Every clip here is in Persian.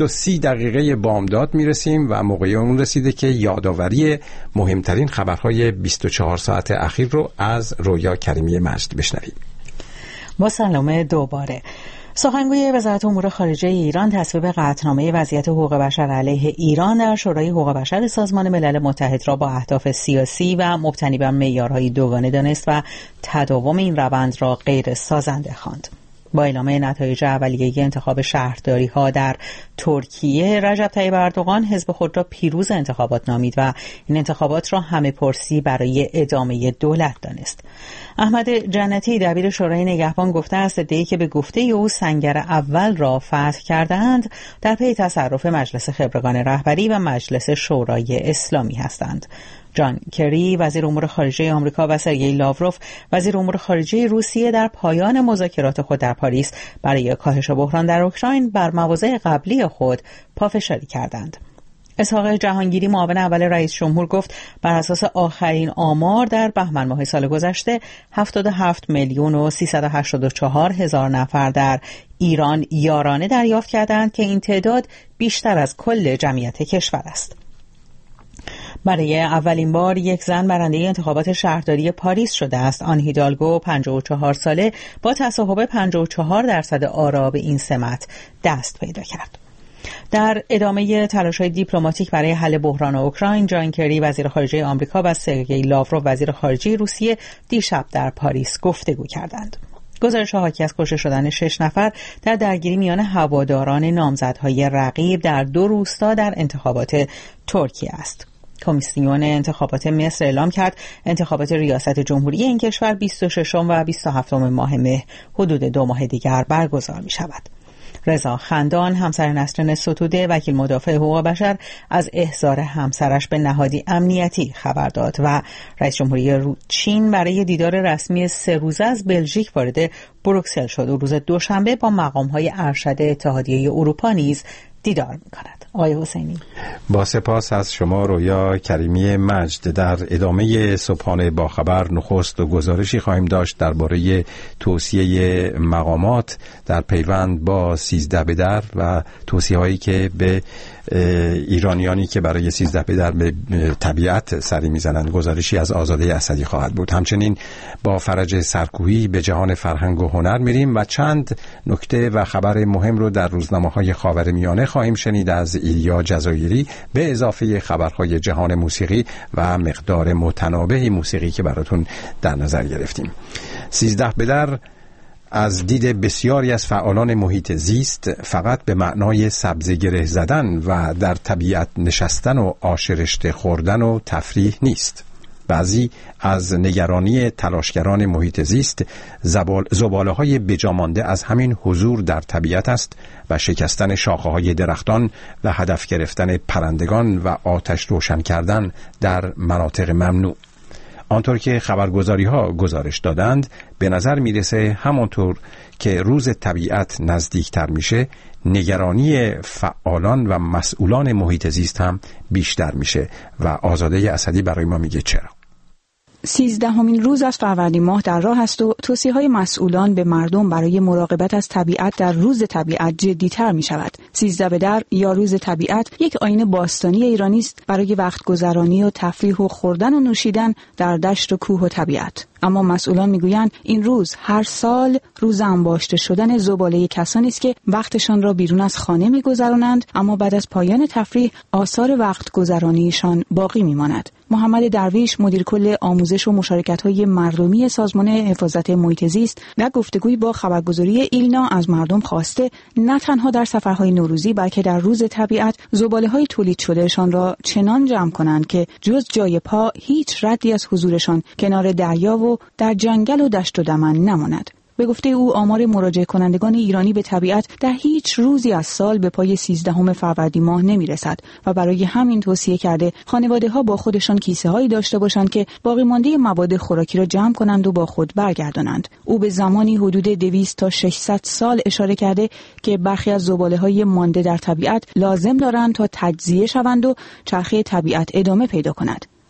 7:30 بامداد میرسیم و موقع اون رسیده که یادآوری مهمترین خبرهای 24 ساعت اخیر رو از رویا کریمی مجد بشنویم. با سلام دوباره. سخنگوی وزارت امور خارجه ایران تصویب قطعنامه وضعیت حقوق بشر علیه ایران در شورای حقوق بشر سازمان ملل متحد را با اهداف سیاسی و مبتنی بر معیارهای دوگانه دانست و تداوم این روند را غیر سازنده خواند. با اعلام نتایج اولیه انتخاب شهرداری‌ها در ترکیه، رجب طیب اردوغان حزب خود را پیروز انتخابات نامید و این انتخابات را همه پرسی برای ادامه دولت دانست. احمد جنتی دبیر شورای نگهبان گفته است عده‌ای که به گفته او سنگر اول را فتح کردند در پی تصرف مجلس خبرگان رهبری و مجلس شورای اسلامی هستند. جان کری وزیر امور خارجه آمریکا و سرگئی لاوروف وزیر امور خارجه روسیه در پایان مذاکرات خود در پاریس برای کاهش بحران در اوکراین بر مواضع قبلی خود پافشاری کردند. اسحاق جهانگیری معاون اول رئیس جمهور گفت بر اساس آخرین آمار در بهمن ماه سال گذشته 77,384,000 نفر در ایران یارانه دریافت کردند که این تعداد بیشتر از کل جمعیت کشور است. برای اولین بار یک زن برنده انتخابات شهرداری پاریس شده است. آن هیدالگو 54 ساله با تصاحب 54% آرا به این سمت دست پیدا کرد. در ادامه تلاش‌های دیپلماتیک برای حل بحران اوکراین، جان کری وزیر خارجه آمریکا و سرگئی لاوروف وزیر خارجه روسیه دیشب در پاریس گفتگو کردند. گزارش‌ها حاکی از کشته شدن 6 نفر در درگیری میان هواداران نامزدهای رقیب در 2 روستا در انتخابات ترکیه است. کمیسیون انتخابات مصر اعلام کرد انتخابات ریاست جمهوری این کشور 26 و 27 ماه مه حدود 2 ماه دیگر برگزار می شود. رضا خندان همسر نسرین ستوده وکیل مدافع حقوق بشر از احضار همسرش به نهادی امنیتی خبر داد و رئیس جمهوری چین برای دیدار رسمی 3 روزه از بلژیک وارد بروکسل شد و روز دوشنبه با مقام‌های ارشد اتحادیه اروپا نیز دیدار می‌کند. آقای حسینی، با سپاس از شما رویا کریمی مجد. در ادامه صبحانه با خبر نخست و گزارشی خواهیم داشت درباره توصیه مقامات در پیوند با 13 بدر و توصیه‌هایی که به ایرانیانی که برای 13 بدر به طبیعت سری میزنند. گزارشی از آزاده اسدی خواهد بود. همچنین با فرج سرکوهی به جهان فرهنگ و هنر میریم و چند نکته و خبر مهم رو در روزنامه‌های خاورمیانه خواهیم شنید از ایلیا جزایری، به اضافه خبرهای جهان موسیقی و مقدار متنوع موسیقی که براتون در نظر گرفتیم. 13 بدر از دید بسیاری از فعالان محیط زیست فقط به معنای سبزه گره زدن و در طبیعت نشستن و آشرشته خوردن و تفریح نیست. بعضی از نگرانی تلاشگران محیط زیست زباله‌های بجامانده از همین حضور در طبیعت است و شکستن شاخه‌های درختان و هدف گرفتن پرندگان و آتش روشن کردن در مناطق ممنوع. آنطور که خبرگزاری‌ها گزارش دادند، به نظر میرسه همانطور که روز طبیعت نزدیکتر میشه، نگرانی فعالان و مسئولان محیط زیست هم بیشتر میشه و آزاده اسدی برای ما میگه چرا. 13مین روز از فروردین ماه در راه است و توصیه‌های مسئولان به مردم برای مراقبت از طبیعت در روز طبیعت جدی‌تر می‌شود. 13 بدر یا روز طبیعت یک آیین باستانی ایرانی است برای وقت گذرانی و تفریح و خوردن و نوشیدن در دشت و کوه و طبیعت. اما مسئولان میگویند این روز هر سال روز انباشته شدن زباله کسانی است که وقتشان را بیرون از خانه می‌گذرانند، اما بعد از پایان تفریح آثار وقت گذرانیشان باقی می‌ماند. محمد درویش مدیر کل آموزش و مشارکت‌های مردمی سازمان حفاظت محیط زیست در گفتگویی با خبرگزاری ایلنا از مردم خواسته نه تنها در سفرهای نوروزی بلکه در روز طبیعت زباله‌های تولید شدهشان را چنان جمع کنند که جز جای پا هیچ ردی از حضورشان کنار دریا و در جنگل و دشت و دمن نماند. به گفته او آمار مراجعه کنندگان ایرانی به طبیعت در هیچ روزی از سال به پای 13 فروردین ماه نمیرسد و برای همین توصیه کرده خانواده‌ها با خودشان کیسه‌هایی داشته باشند که باقی مانده مواد خوراکی را جمع کنند و با خود برگردانند. او به زمانی حدود 200 تا 600 سال اشاره کرده که برخی از زباله‌های مانده در طبیعت لازم دارند تا تجزیه شوند و چرخه طبیعت ادامه پیدا کند.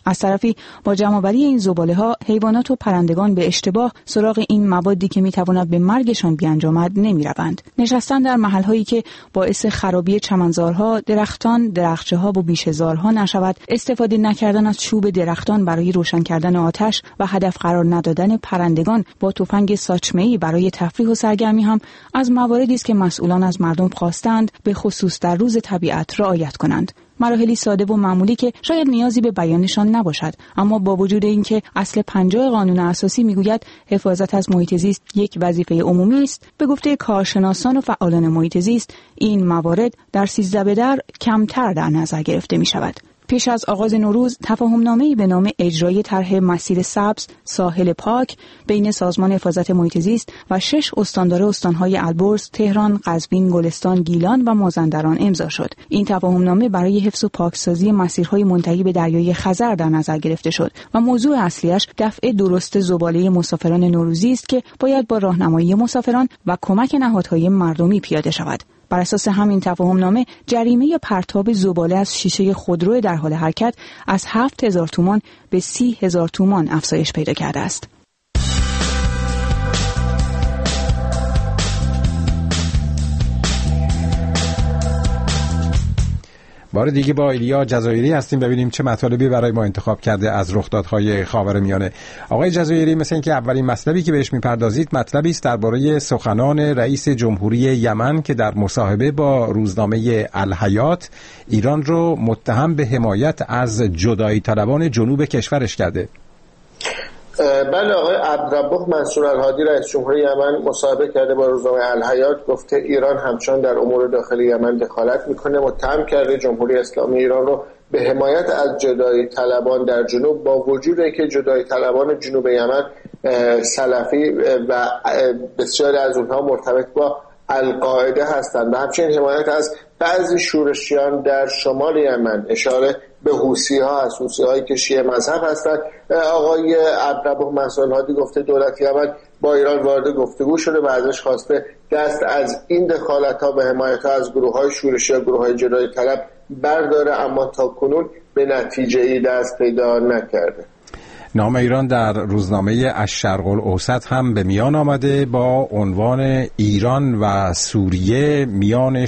از طرفی با جمع‌آوری این زباله‌ها حیوانات و پرندگان به اشتباه سراغ این موادی که می‌تواند به مرگشان بیانجامد نمی‌روند. نشستن در محل‌هایی که باعث خرابی چمنزارها، درختان، درختچه‌ها و بیشه‌زارها نشود، استفاده نکردن از چوب درختان برای روشن کردن آتش و هدف قرار ندادن پرندگان با تفنگ ساچمه‌ای برای تفریح و سرگرمی هم از مواردی است که مسئولان از مردم خواستند به خصوص در روز طبیعت رعایت کنند. مراحلی ساده و معمولی که شاید نیازی به بیانشان نباشد، اما با وجود اینکه اصل 50 قانون اساسی میگوید حفاظت از محیط زیست یک وظیفه عمومی است، به گفته کارشناسان و فعالان محیط زیست این موارد در 13 به در کمتر در نظر گرفته می شود. پیش از آغاز نوروز تفاهم‌نامه‌ای به نام اجرای طرح مسیر سبز ساحل پاک بین سازمان حفاظت محیط زیست و 6 استاندار استان‌های البرز، تهران، قزوین، گلستان، گیلان و مازندران امضا شد. این تفاهم‌نامه برای حفظ و پاکسازی مسیرهای منتهی به دریای خزر در نظر گرفته شد و موضوع اصلیش دفع درست زباله مسافران نوروزی است که باید با راهنمایی مسافران و کمک نهادهای مردمی پیاده شود. بر اساس همین تفاهم‌نامه جریمه پرتاب زباله از شیشه خودرو در حال حرکت از 7,000 تومان به 30,000 تومان افزایش پیدا کرده است. بار دیگه با ایلیا جزایری هستیم، ببینیم چه مطالبی برای ما انتخاب کرده از رخدادهای خاورمیانه. آقای جزایری، مثل اینکه اولین مطلبی که بهش میپردازید مطلبی است درباره سخنان رئیس جمهوری یمن که در مصاحبه با روزنامه الحیات ایران رو متهم به حمایت از جدایی طلبان جنوب کشورش کرده. بله، آقای عبدالرب منصور الهادی رئیس جمهوری یمن مصاحبه کرده با روزنامه الحیات، گفته ایران همچنان در امور داخلی یمن دخالت میکنه، متهم کرده جمهوری اسلامی ایران رو به حمایت از جدایی طلبان در جنوب، با وجود اینکه جدایی طلبان جنوب یمن سلفی و بسیاری از اونها مرتبط با القاعده هستند و همچنین حمایت از بعضی شورشیان در شمال یمن، اشاره به حوثی‌ها هست، حوثی‌هایی که شیعه مذهب هستند. آقای عبدالرب منصور الهادی گفته دولت یمن با ایران وارد گفتگو شده و ازش خواسته دست از این دخالت‌ها و حمایت‌ها از گروه‌های شورشی و گروه‌های جدایی طلب برداره، اما تاکنون به نتیجه‌ای دست پیدا نکرده. نام ایران در روزنامه الشرق الاوسط هم به میان آمده با عنوان ایران و سوریه میان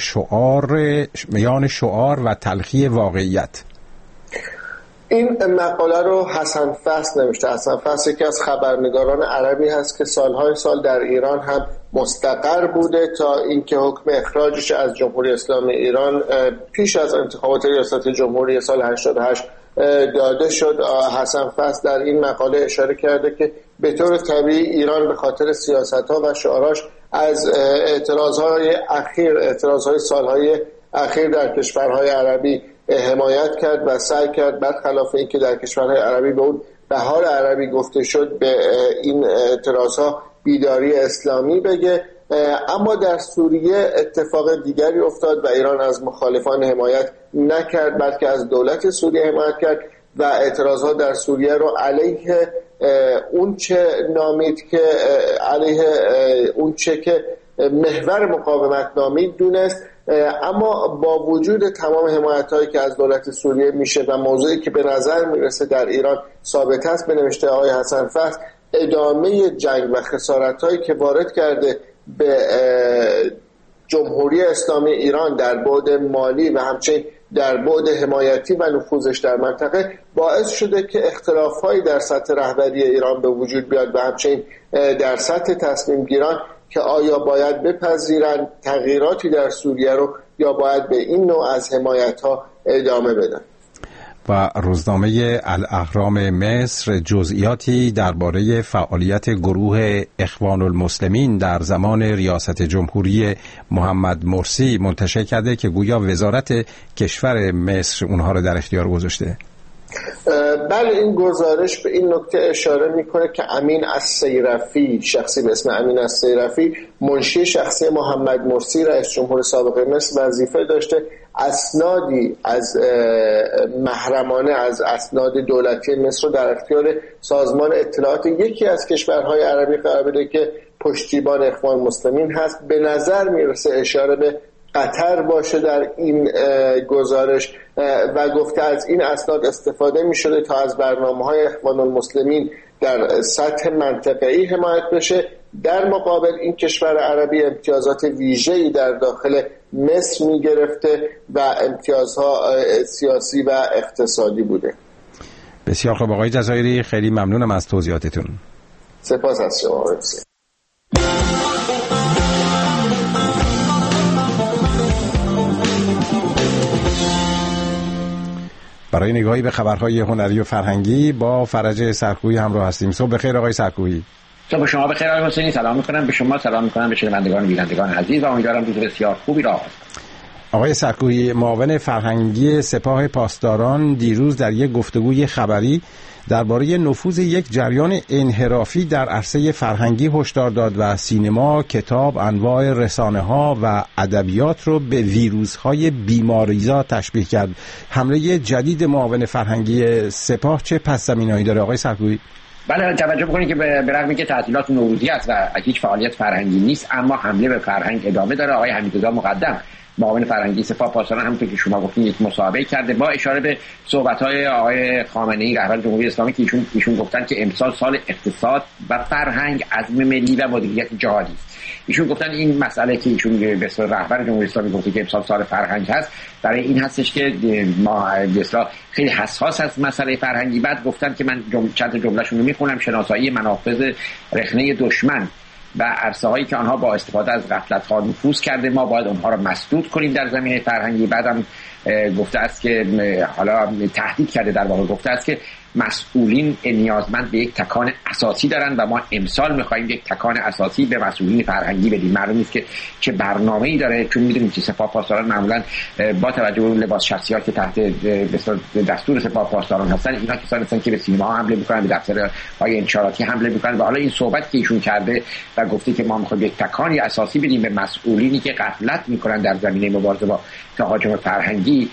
شعار و تلخی واقعیت. این مقاله رو حسن فصل نوشته. حسن فصل یکی از خبرنگاران عربی هست که سالهای سال در ایران هم مستقر بوده تا اینکه حکم اخراجش از جمهوری اسلامی ایران پیش از انتخابات ریاست جمهوری سال 88 داده شد. حسن فصل در این مقاله اشاره کرده که به طور طبیعی ایران به خاطر سیاست‌ها و شعاراش از اعتراضهای سالهای اخیر در کشورهای عربی حمایت کرد و سعی کرد برخلاف اینکه در کشورهای عربی به اون بهار عربی گفته شد به این اعتراضها بیداری اسلامی بگه. اما در سوریه اتفاق دیگری افتاد و ایران از مخالفان حمایت نکرد بلکه از دولت سوریه حمایت کرد و اعتراضها در سوریه رو علیه اون چه نامید که محور مقاومت نامید دونست. اما با وجود تمام حمایت‌هایی که از دولت سوریه میشه و موضوعی که به نظر میرسه در ایران ثابت است، به نوشته آقای حسن فصل ادامه جنگ و خسارت‌هایی که وارد کرده به جمهوری اسلامی ایران در بعد مالی و همچنین در بعد حمایتی و نفوذش در منطقه باعث شده که اختلاف‌هایی در سطح رهبری ایران به وجود بیاد و همچنین در سطح تصمیم گیران که آیا باید بپذیرند تغییراتی در سوریه رو یا باید به این نوع از حمایت‌ها ادامه بدن. و روزنامه الاهرام مصر جزئیاتی درباره فعالیت گروه اخوان المسلمین در زمان ریاست جمهوری محمد مرسی منتشر کرده که گویا وزارت کشور مصر اونها رو در اختیار گذاشته. بله، این گزارش به این نکته اشاره میکنه که امین السیرفی، شخصی به اسم امین السیرفی، منشی شخصی محمد مرسی رئیس جمهور سابق مصر، وظیفه داشته اسنادی از محرمانه از اسناد دولتی مصر رو در اختیار سازمان اطلاعات یکی از کشورهای عربی قرار بده که پشتیبان اخوان المسلمین هست. به نظر میرسه اشاره به قطر باشه در این گزارش و گفته از این اسناد استفاده می شده تا از برنامه‌های اخوان المسلمین در سطح منطقه‌ای حمایت بشه. در مقابل این کشور عربی امتیازات ویژه‌ای در داخل مصر می گرفته و امتیازها سیاسی و اقتصادی بوده. بسیار خوب آقای جزایری، خیلی ممنونم از توضیحاتتون. سپاس از شما. برای نگاهی به خبرهای هنری و فرهنگی با فرج سرکویی همراه هستیم. صبح بخیر آقای سرکویی. صبح شما بخیر آقای حسینی. سلام میکنم به شما، سلام میکنم به شنوندگان و بینندگان عزیز و امیدوارم روز بسیار خوبی را آغاز کنید. آقای سرکویی، معاون فرهنگی سپاه پاسداران دیروز در یک گفتگوی خبری درباره نفوذ یک جریان انحرافی در عرصه فرهنگی هشدار داد و سینما، کتاب، انواع رسانه‌ها و ادبیات رو به ویروس‌های بیماریزا تشبیه کرد. حمله جدید معاون فرهنگی سپاه چه پس‌زمینه‌ای داره آقای سرکویی؟ بله، توجه بکنید که به رغم اینکه تعطیلات نوروزی است و هیچ فعالیت فرهنگی نیست، اما حمله به فرهنگ ادامه داره. آقای حمیدرضا مقدم معاون فرهنگی سپاه پاسداران همونطور که شما گفتین یک مصاحبه کرده با اشاره به صحبت‌های آقای خامنه‌ای رهبر جمهوری اسلامی که ایشون گفتن که امسال سال اقتصاد و فرهنگ، عزم ملی و مدیریت جهادی است. ایشون گفتن این مسئله که ایشون به اصطلاح رهبر جمهوری اسلامی گفته که امسال سال فرهنگ هست، برای این هستش که ما به اصطلاح خیلی حساس از مسئله فرهنگی. بعد گفتن که من چند جمله‌شون رو میخونم: شناسایی منافذ رخنه دشمن و عرصه هایی که آنها با استفاده از غفلت ها نفوذ کرده، ما باید اونها را مسدود کنیم در زمینه فرهنگی. بعدم گفته است که حالا تهدید کرده، در واقع گفته است که مسئولین نیازمند به یک تکان اساسی دارند و ما امسال می‌خوایم یک تکان اساسی به مسئولین فرهنگی بدیم. معلوم نیست که چه برنامه‌ای داره، چون می‌دونیم که سپاه پاسداران معمولاً با توجه به لباس شخصی‌ها که تحت دستور سپاه پاسداران هستن، اینا کسانی هستن که به سینما حمله می‌کنن، به دفترهای انتشاراتی حمله می‌کنن. و حالا این صحبت که ایشون کرده و گفته که ما می‌خوایم یک تکانی اساسی بدیم به مسئولینی که غفلت می‌کنن در زمینه مبارزه با تهاجم فرهنگی،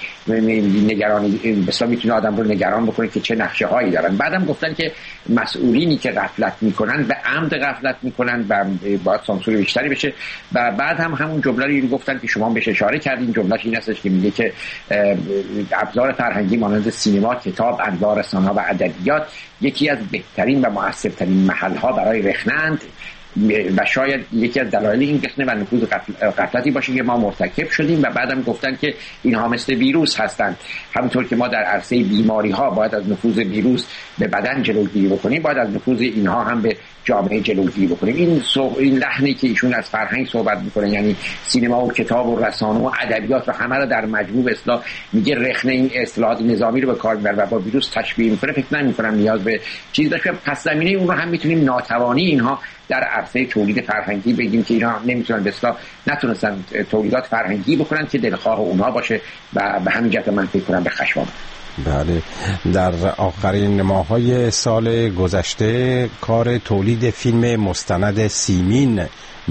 نگرانی بسیار می‌تونه آدم رو نگران بکنه که چه نقشه هایی دارن. بعدم گفتن که مسئولینی که غفلت میکنن به عمد غفلت میکنن و باید سانسور بیشتری بشه. و بعد هم همون جمله رو گفتن که شما بهش اشاره کردین، جملهش این هستش که میگه که ابزار فرهنگی مانند سینما، کتاب، انواع رسانه‌ها و ادبیات یکی از بهترین و مؤثرترین محل‌ها برای رخنه‌اند و شاید یکی از دلایل این رخنه و نفوذ غفلتی باشه که ما مرتکب شدیم. و بعدم گفتن که اینها مثل ویروس هستند، همونطور که ما در عرصه بیماری ها باید از نفوذ ویروس به بدن جلوگیری بکنیم، باید از نفوذ اینها هم به جامعه جلوگیری بکنیم. این لحنی که ایشون از فرهنگ صحبت میکنه، یعنی سینما و کتاب و رسانه و ادبیات و همه رو در مجموع اصلاح میگه رخنه این اصلاحات نظامی رو به کار میبره و با ویروس تشبیه میکنه. فکر نمی‌کنم نیاز به چیز داشته. پس زمینه اون رو هم میتونیم ناتوانی اینها در عرصه تولید فرهنگی بگیم که اینا نمیتونن به اصطلاح نتونستن تولیدات فرهنگی بکنن که دلخواه اونها باشه و به همین جهت من فکر کنم به خشم آمد. بله، در آخرین ماه‌های سال گذشته کار تولید فیلم مستند سیمین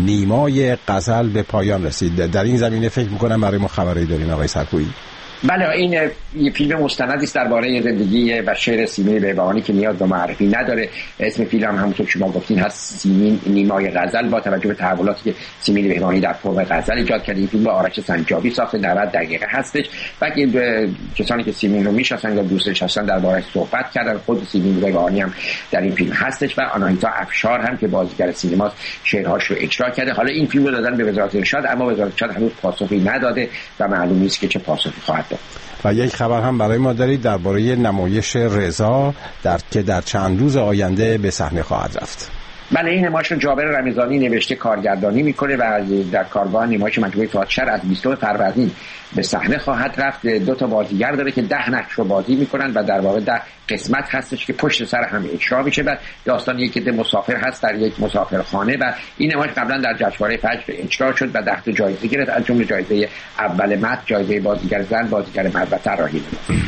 نیمای غزل به پایان رسید. در این زمینه فکر می‌کنم برای ما خبری دارین آقای سرکویی؟ بله، این یه فیلم مستندی است درباره زندگی و شعر سیمین بهبهانی که نیاز به معرفی نداره. اسم فیلم همونطور که شما گفتین هست سیمین نیمای غزل، با توجه به تحولاتی که سیمین بهبهانی در فرم غزل ایجاد کرده. این فیلم با آرش سنجابی ساخته، 90 دقیقه هستش و کسانی که سیمین رو میشناسن یا دوستش هستن درباره‌اش صحبت کردن. خود سیمین بهبهانی هم در این فیلم هستش و آناهیتا افشار هم که بازیگر سینماست شعرهاش رو اجرا کرده. حالا این فیلم رو دادن به وزارت ارشاد، اما وزارت ارشاد هنوز پاسخی نداده و معلوم نیست که چه پاسخی خواهد داد. و یک خبر هم برای ما دارید درباره نمایش رضا که در چند روز آینده به صحنه خواهد رفت. بله، این نمایش رو جابر رمضانی نوشته کارگردانی میکنه و در کارگاه نمایش مجموعه فاتشر از 20 فروردین به صحنه خواهد رفت. 2 تا بازیگر داره که 10 نقش رو بازی میکنن و در واقع 10 قسمت هستش که پشت سر هم اجرا میشه و داستان یک عده مسافر هست در یک مسافرخانه و این نمایش قبلا در جشنواره فجر اجرا شد و 10 تا جایزه گرفت، از جمله جایزه اول مرد، جایزه بازیگر زن، بازیگر مرد و طراحی.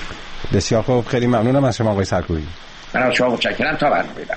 بسیار خوب، خیلی ممنونم از شما آقای سرکویی. من از شما متشکرم. تا برنامه بعد.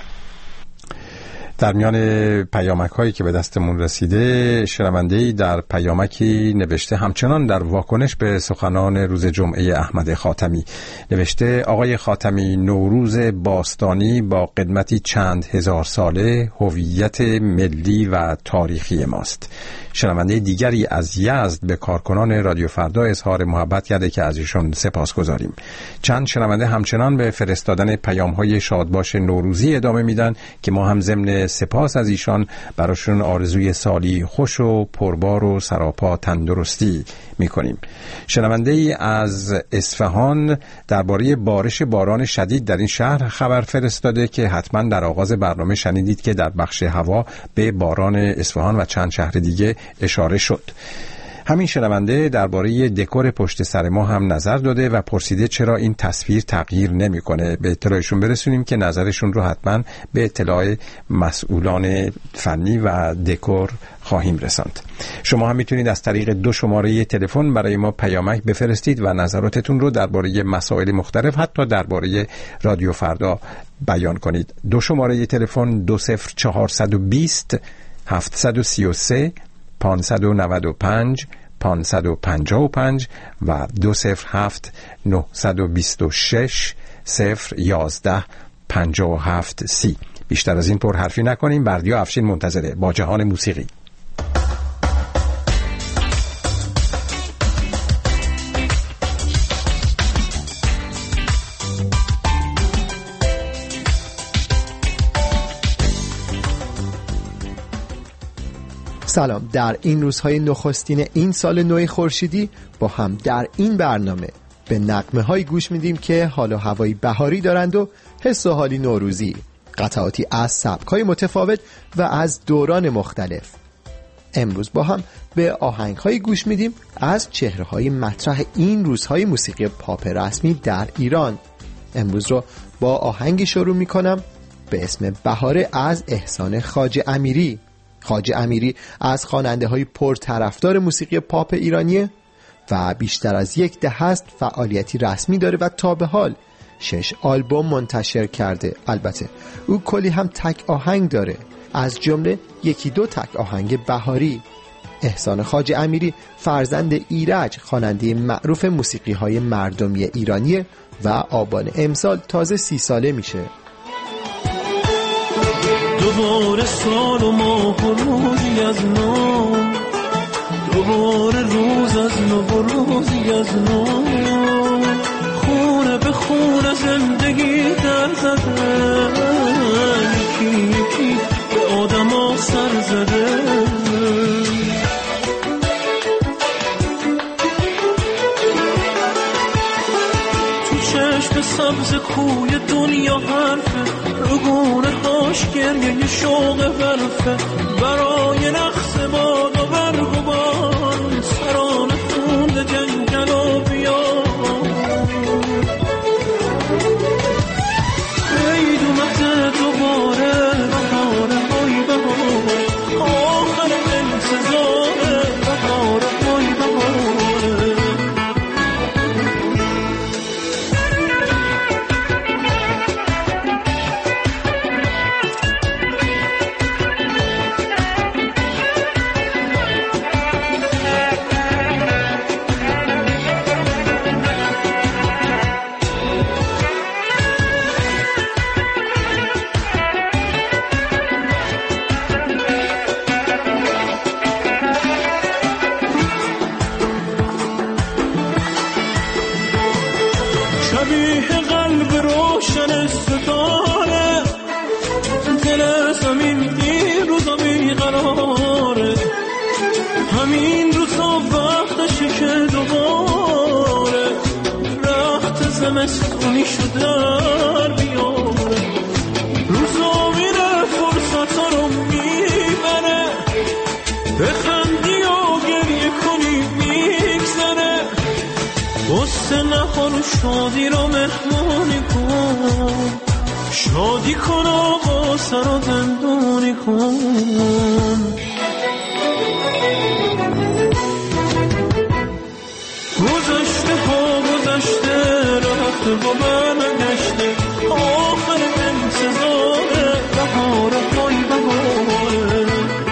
در میان پیامک هایی که به دستمون رسیده، شنونده‌ای در پیامکی نوشته همچنان در واکنش به سخنان روز جمعه احمد خاتمی نوشته: آقای خاتمی، نوروز باستانی با قدمتی چند هزار ساله هویت ملی و تاریخی ماست. شنونده دیگری از یزد به کارکنان رادیو فردا اظهار محبت کرده که از ایشون سپاسگزاریم. چند شنونده همچنان به فرستادن پیام‌های شادباش نوروزی ادامه میدن که ما هم ضمن سپاس از ایشان براشون آرزوی سالی خوش و پربار و سراپا تندرستی میکنیم. شنونده ای از اصفهان درباره بارش باران شدید در این شهر خبر فرستاده که حتما در آغاز برنامه شنیدید که در بخش هوا به باران اصفهان و چند شهر دیگه اشاره شد. همین شنونده درباره دکور پشت سر ما هم نظر داده و پرسیده چرا این تصویر تغییر نمیکنه. به اطلاعشون برسونیم که نظرشون رو حتما به اطلاع مسئولان فنی و دکور خواهیم رساند. شما هم میتونید از طریق 2 شماره تلفن برای ما پیامک بفرستید و نظراتتون رو درباره مسائل مختلف، حتی درباره رادیو فردا بیان کنید. 2 شماره تلفن 20420 733 595 555 و 207 926 011 57 30. بیشتر از این پرحرفی نکنیم. بردیا افشین منتظره با جهان موسیقی. سلام. در این روزهای نخستین این سال نو خورشیدی با هم در این برنامه به نغمه‌های گوش میدیم که حال و هوایی بهاری دارند و حس و حالی نوروزی، قطعاتی از سبک‌های متفاوت و از دوران مختلف. امروز با هم به آهنگ‌های گوش میدیم از چهره‌های مطرح این روزهای موسیقی پاپ رسمی در ایران. امروز رو با آهنگی شروع میکنم به اسم بهاره از احسان خواجه امیری. خواجه امیری از خواننده‌های پرطرفدار موسیقی پاپ ایرانیه و بیشتر از 10 دهه است فعالیتی رسمی داره و تا به حال 6 آلبوم منتشر کرده. البته او کلی هم تک آهنگ داره، از جمله 1-2 تک آهنگ بهاری. احسان خواجه امیری فرزند ایرج، خواننده معروف موسیقی‌های مردمی ایرانیه و آبان امسال تازه 30 ساله میشه. دوباره سال و ماه و روزی از نو، دوباره روز از نو و روزی از نو، خونه به خونه زندگی در زده، یکی یکی به آدم ها سر زده. تو چشم سبز کوی دنیا حرفه، رگونه هاش گریه شوق برفه، برای نقص باد و برگ و بان، سران خون جنگل و بیان. عید اومده دوباره، بهاره های بهاره، آخر انتظاره، بهاره های بهاره. شبیه قلب روشن ستاره، دل زمین این روزا بیقراره، همین روزا وقتشه که دوباره رخت زمستونی شد در بیاره. روزا میره فرصت ها رو میبره، بخندی و گریه کنی میگذره، غصه نخور و شادی رو مهمونی کن، شادی کن آقا سر و دندونی کن. گذشته ها گذشته، رفته با من نگشته، آخر انتظاره، بهاره های بهاره.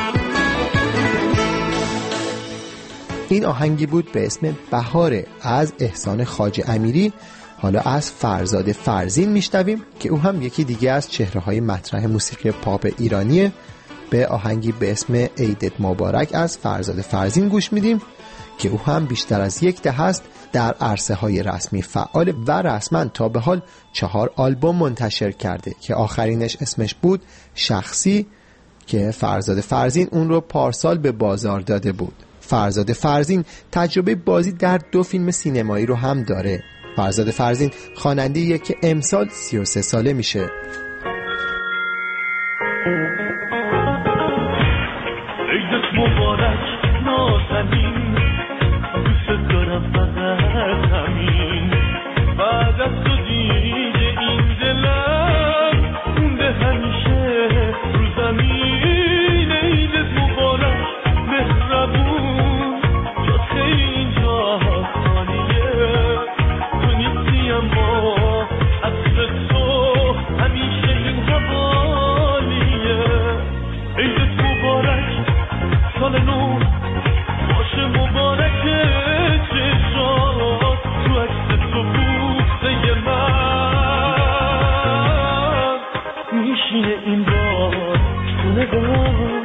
این آهنگی بود به اسم بهاره از احسان خواجه امیری. حالا از فرزاد فرزین میشنویم که او هم یکی دیگه از چهره‌های مطرح موسیقی پاپ ایرانیه به آهنگی به اسم عیدت مبارک از فرزاد فرزین گوش میدیم که او هم بیشتر از یک دهه است در عرصه های رسمی فعال و رسما تا به حال 4 آلبوم منتشر کرده که آخرینش اسمش بود شخصی که فرزاد فرزین اون رو پارسال به بازار داده بود. فرزاد فرزین تجربه بازی در 2 فیلم سینمایی رو هم داره. فرزاد فرزین خواننده‌ایه که امسال 33 ساله میشه. عیدت مبارک نازنین، دوست دارم فقط همین. بعد از تو دیگه این دلم مونده همیشه رو زمین. عیدت مبارک مهربون، جات خیلی اینجا خالیه. تو نیستی اما عطر تو همیشه این حوالیه. عیدت مبارک سال نو باشه، مبارک چشات تو عکس تو بوسه من میشینه این بار تو نگاه.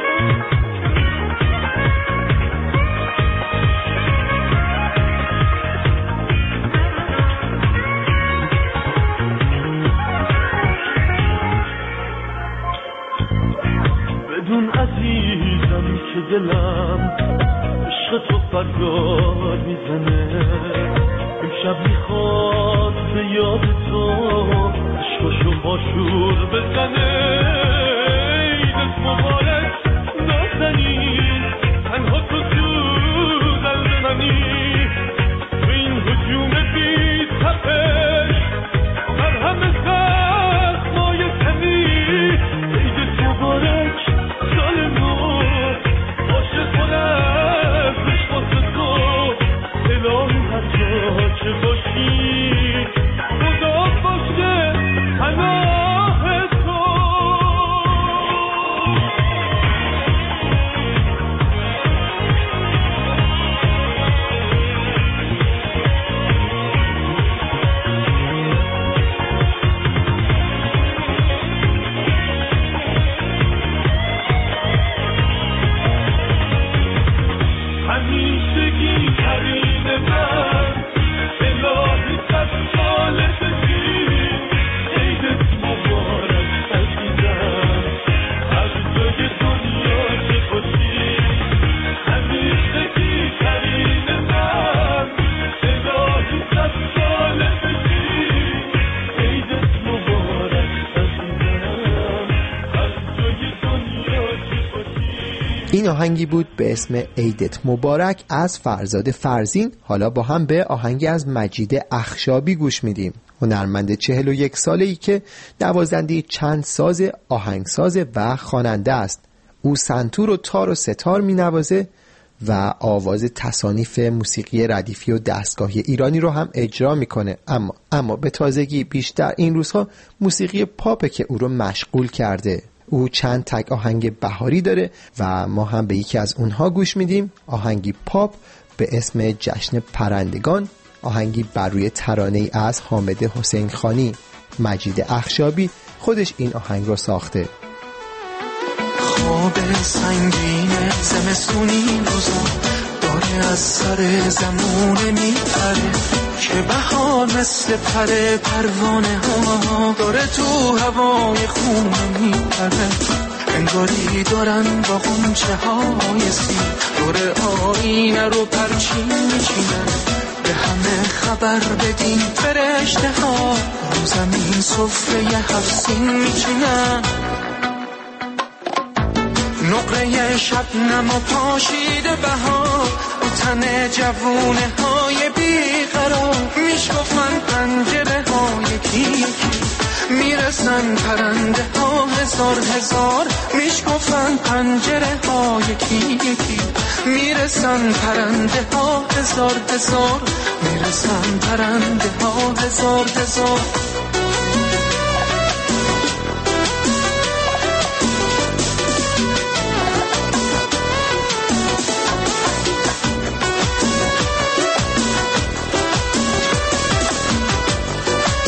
بدون عزیزم که دلم عشق تو فریاد میزنه. امشب میخواد به یاد تو عشقشو باشور بزنه. عیدت مبارک نازنین، تنها تو قلب منی. تو این هجوم بی تپش بر همه زخمای تنی. عیدت مبارک سال نو باشه، خونش واسه تو. الهی هر جا که باشی خدا باشه پناه تو. همیشگی کریم من، الهی صد سال بگی. عیدت مبارک عزیزم، هر جای دنیا که باشی. همیشگی کریم من، الهی صد سال بگی. عیدت مبارک عزیزم، هر جای دنیا که باشی. این آهنگی بود به اسم عیدت مبارک از فرزاد فرزین. حالا با هم به آهنگی از مجید اخشابی گوش میدیم. هنرمند 41 ساله‌ای که نوازنده چند ساز، آهنگساز و خواننده است. او سنتور و تار و ستار مینوازه و آواز تصانیف موسیقی ردیفی و دستگاهی ایرانی رو هم اجرا میکنه. اما به تازگی بیشتر این روزها موسیقی پاپ که او رو مشغول کرده. او چند تک آهنگ بهاری داره و ما هم به یکی از اونها گوش میدیم. آهنگی پاپ به اسم جشن پرندگان، آهنگی بر روی ترانه‌ای از حامد حسین خانی. مجید اخشابی خودش این آهنگ رو ساخته. خواب سنگین زمستونی روزا داره از سر زمونه میپره، که بهار مثل پر پروانه ها داره تو هوای خونه میپره. انگاری دارن با غنچه های سیر دور آینه رو پرچین میچینن. به همه خبر بدین فرشته ها رو زمین سفره 7 سین میچینن. نقره شبنم و پاشیده بهار و تن جوونه های بیقرار. میشکفن پنجره ها یکی یکی، میرسن پرنده ها هزار هزار. میشکفن پنجره ها یکی یکی، میرسن پرنده ها هزار هزار. میرسن پرنده ها هزار هزار.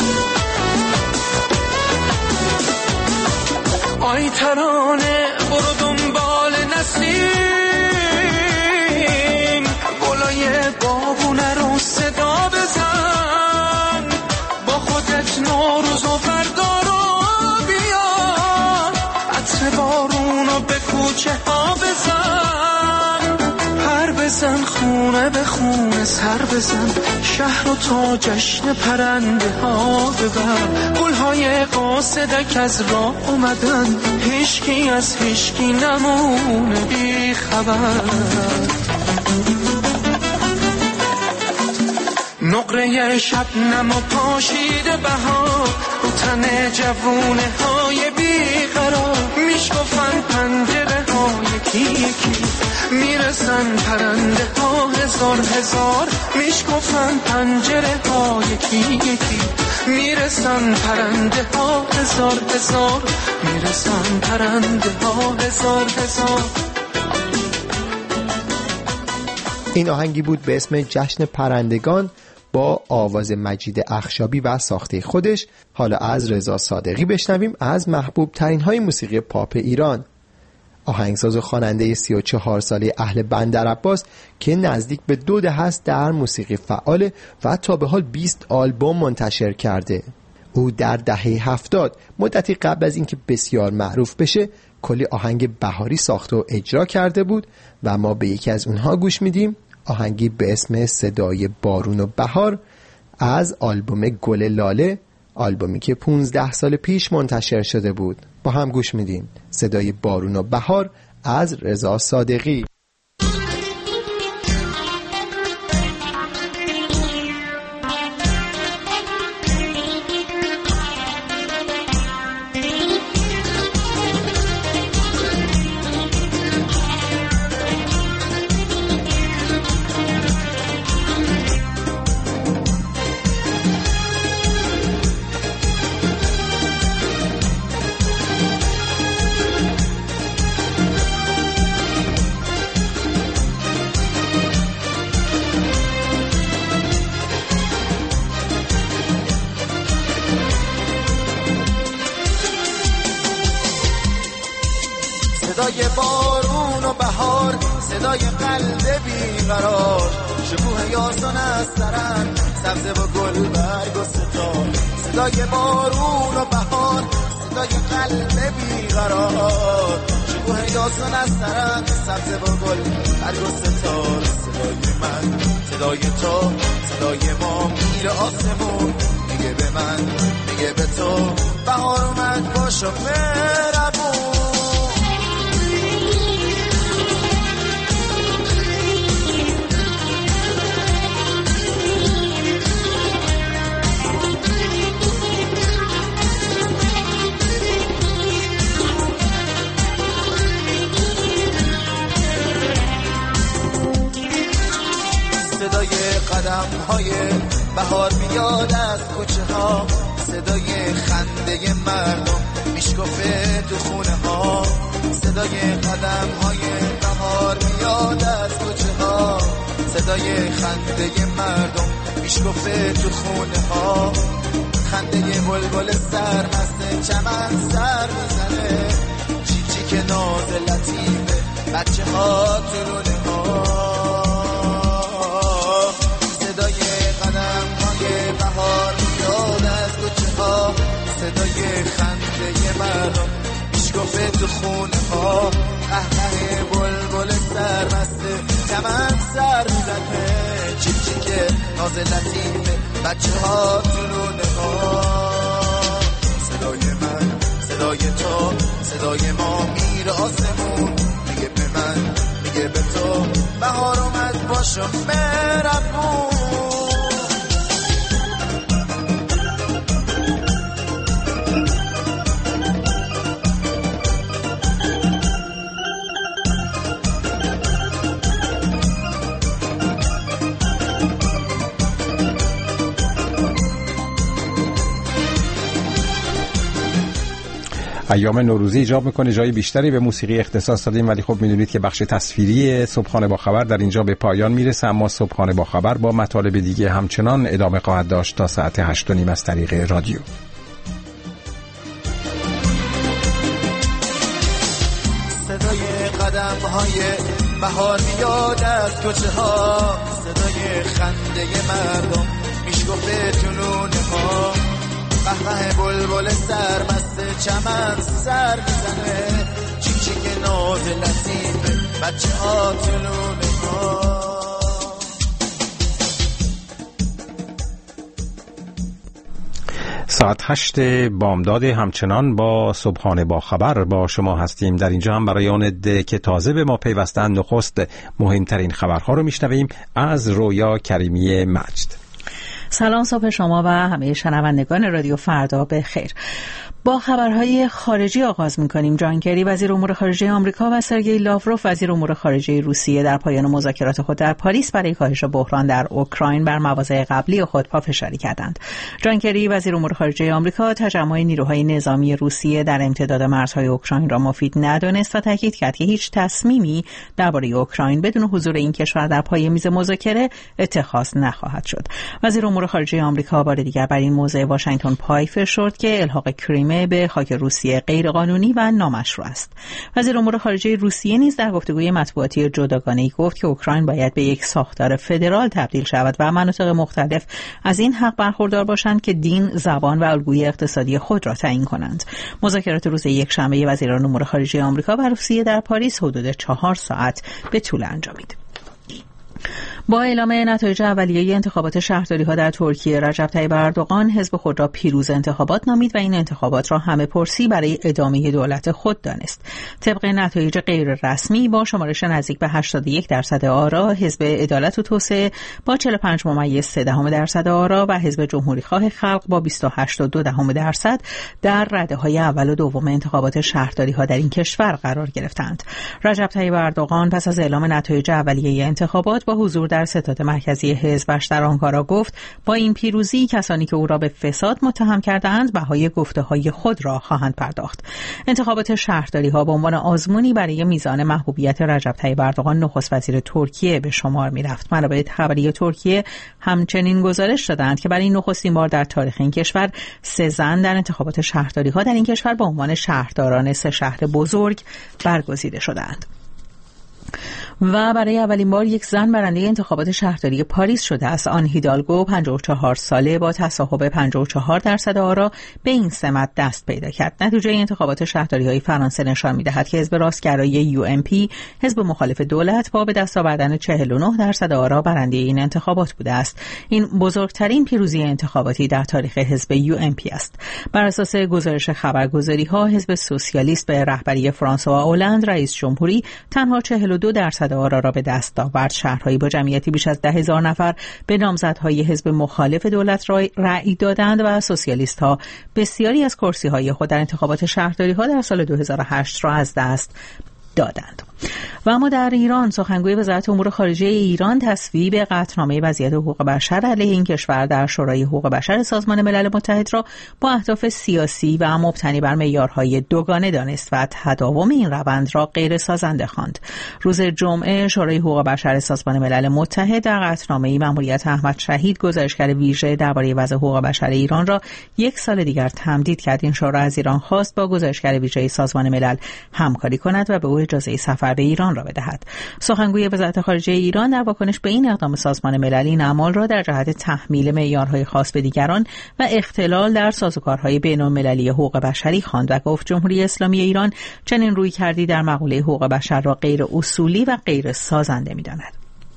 آی ترانه برو همه به خون سر بزن، شهر و تا جشن پرنده ها ببر. گلهای قاصدک از راه اومدن، هیچکی از هیچکی نمونه بی خبر. نقره شبنم و پاشیده بهار، رو تن جوونه های بیقرار. میشکفن پنجره ها یکی یکی، میرسن پرنده ها هزار هزار. میشکفن پنجره ها یکی یکی، میرسن پرنده ها هزار هزار. میرسن پرنده ها هزار هزار. این آهنگی بود به اسم جشن پرندگان با آواز مجید اخشابی و ساخته خودش. حالا از رضا صادقی بشنویم از محبوب ترین های موسیقی پاپ ایران. آهنگساز و خواننده 34 ساله اهل بندرعباس که نزدیک به 2 دهه است در موسیقی فعال و تا به حال 20 آلبوم منتشر کرده. او در دهه 70 مدتی قبل از اینکه بسیار معروف بشه کلی آهنگ بهاری ساخته و اجرا کرده بود و ما به یکی از اونها گوش میدیم. آهنگی به اسم صدای بارون و بهار از آلبوم گل لاله، آلبومی که 15 سال پیش منتشر شده بود. با هم گوش میدیم صدای بارون و بهار از رضا صادقی. صدای بارون و بهار، صدای قلب بیقرار. شکوه یاسون از سرن، سبزه و گل برگ و ستار. صدای بارون و بهار، صدای قلب بیقرار. شکوه یاسون از سرن، سبزه و گل برگ و ستار. صدای من، صدای تو، صدای ما میره آسمون. میگه به من، میگه به تو، بهار اومد باشو مهربون. صدای قدم های بهار میاد از کوچه ها. صدای خنده مردم میشکفه تو خونه ها. صدای قدم های بهار میاد از کوچه ها. صدای خنده مردم میشکفه تو خونه ها. خنده بلبل سرمست چمن سر میزنه. چیچی که ناز لطیفه بچه ها تو رونه ها. بهار میاد از کوچه ها. صدای خنده مردم میشکفه تو خونه ها. قهقه بلبل سرمسته چمن سر میزنه. چیچی که ناز لطیفه بچه ها تو رونه ها. صدای من، صدای تو، صدای ما میره آسمون. میگه به من، میگه به تو، بهار اومد باشو مهربون. ایام نوروزی ایجاب میکنه جای بیشتری به موسیقی اختصاص دادیم، ولی خب میدونید که بخش تصویری صبحانه با خبر در اینجا به پایان میرسه. اما صبحانه با خبر با مطالب دیگه همچنان ادامه خواهد داشت تا ساعت 8:30 از طریق رادیو. صدای قدم های بهار میاد از کوچه ها. صدای خنده مردم میشکفه تو لونه ها. قهقه بلبل سرمست چمن سر میزنه. چیچی که ناز لطیفه بچه ها تو لونه ها. ساعت 8 بامداد همچنان با صبحانه با خبر با شما هستیم. در اینجا هم برای آن عده که تازه به ما پیوستن نخست مهمترین خبرها رو میشنویم از رویا کریمی مجد. سلام، صبح شما و همه شنوندگان رادیو فردا به خیر. با خبرهای خارجی آغاز می‌کنیم. جان کری وزیر امور خارجه آمریکا و سرگئی لاوروف وزیر امور خارجه روسیه در پایان مذاکرات خود در پاریس برای کاهش بحران در اوکراین بر مواضع قبلی خود پافشاری کردند. جان کری وزیر امور خارجه آمریکا تجمع نیروهای نظامی روسیه در امتداد مرزهای اوکراین را مفید ندانست و تاکید کرد که هیچ تصمیمی درباره اوکراین بدون حضور این کشور در پای میز مذاکره اتخاذ نخواهد شد. وزیر امور خارجه آمریکا بار دیگر بر این موضوع واشنگتن پای فشرد که الحاق کریمه به خاک روسیه غیرقانونی و نامشروع است. وزیر امور خارجه روسیه نیز در گفتگوی مطبوعاتی جداگانه‌ای گفت که اوکراین باید به یک ساختار فدرال تبدیل شود و مناطق مختلف از این حق برخوردار باشند که دین، زبان و الگوی اقتصادی خود را تعیین کنند. مذاکرات روز یکشنبه وزیران امور خارجه آمریکا و روسیه در پاریس حدود 4 ساعت به طول انجامید. با اعلام نتایج اولیه انتخابات شهرداری‌ها در ترکیه، رجب طیب اردوغان حزب خود را پیروز انتخابات نامید و این انتخابات را همه پرسی برای ادامه دولت خود دانست. طبق نتایج غیر رسمی با شمارش نزدیک به 81% آرا، حزب عدالت و توسعه با 45.3% آرا و حزب جمهوریخواه خلق با 28.2% در رده‌های اول و دوم انتخابات شهرداری‌ها در این کشور قرار گرفتند. رجب طیب اردوغان پس از اعلام نتایج اولیه انتخابات با حضور در ستاد مرکزی حزبش در آنکارا گفت با این پیروزی کسانی که او را به فساد متهم کردند بهای گفته‌های خود را خواهند پرداخت. انتخابات شهرداری‌ها به عنوان آزمونی برای میزان محبوبیت رجب طیب اردوغان نخست وزیر ترکیه به شمار می‌رفت. منابع خبری ترکیه همچنین گزارش دادند که برای نخستین بار در تاریخ این کشور 3 زن در انتخابات شهرداری‌ها در این کشور به عنوان شهرداران 3 شهر بزرگ برگزیده شدند. و برای اولین بار یک زن برنده انتخابات شهرداری پاریس شده است. آن هیدالگو 54 ساله با تصاحب 54% آرا به این سمت دست پیدا کرد. نتیجه انتخابات شهرداری‌های فرانسه نشان می‌دهد که حزب راستگرای UMP، حزب مخالف دولت، با به دست آوردن 49% آرا برنده این انتخابات بوده است. این بزرگترین پیروزی انتخاباتی در تاریخ حزب UMP است. بر اساس گزارش خبرگزاری‌ها، حزب سوسیالیست به رهبری فرانسوا اولند رئیس جمهوری تنها 42% آرا را به دست آورد. شهرهایی با جمعیتی بیش از 10,000 نفر به نامزدهای حزب مخالف دولت رأی دادند و سوسیالیست‌ها بسیاری از کرسی‌های خود در انتخابات شهرداری‌ها در سال 2008 را از دست دادند. و اما در ایران، سخنگوی وزارت امور خارجه ایران تصویب قطعنامه وضعیت حقوق بشر علیه این کشور در شورای حقوق بشر سازمان ملل متحد را با اهداف سیاسی و مبتنی بر معیارهای دوگانه دانست و تداوم این روند را غیر سازنده خواند. روز جمعه شورای حقوق بشر سازمان ملل متحد در قطعنامه مأموریت احمد شهید، گزارشگر ویژه درباره وضع حقوق بشر ایران را 1 سال دیگر تمدید کرد. این شورا از ایران خواست با گزارشگر ویژه سازمان ملل همکاری کند و به او اجازه سفر به ایران را بدهد. سخنگوی وزارت خارجه ایران در واکنش به این اقدام سازمان ملل این اعمال را در جهت تحمیل معیارهای خاص به دیگران و اختلال در سازوکارهای بین‌المللی حقوق بشری خواند و گفت جمهوری اسلامی ایران چنین رویکردی در مقوله حقوق بشر را غیر اصولی و غیر سازنده می‌داند.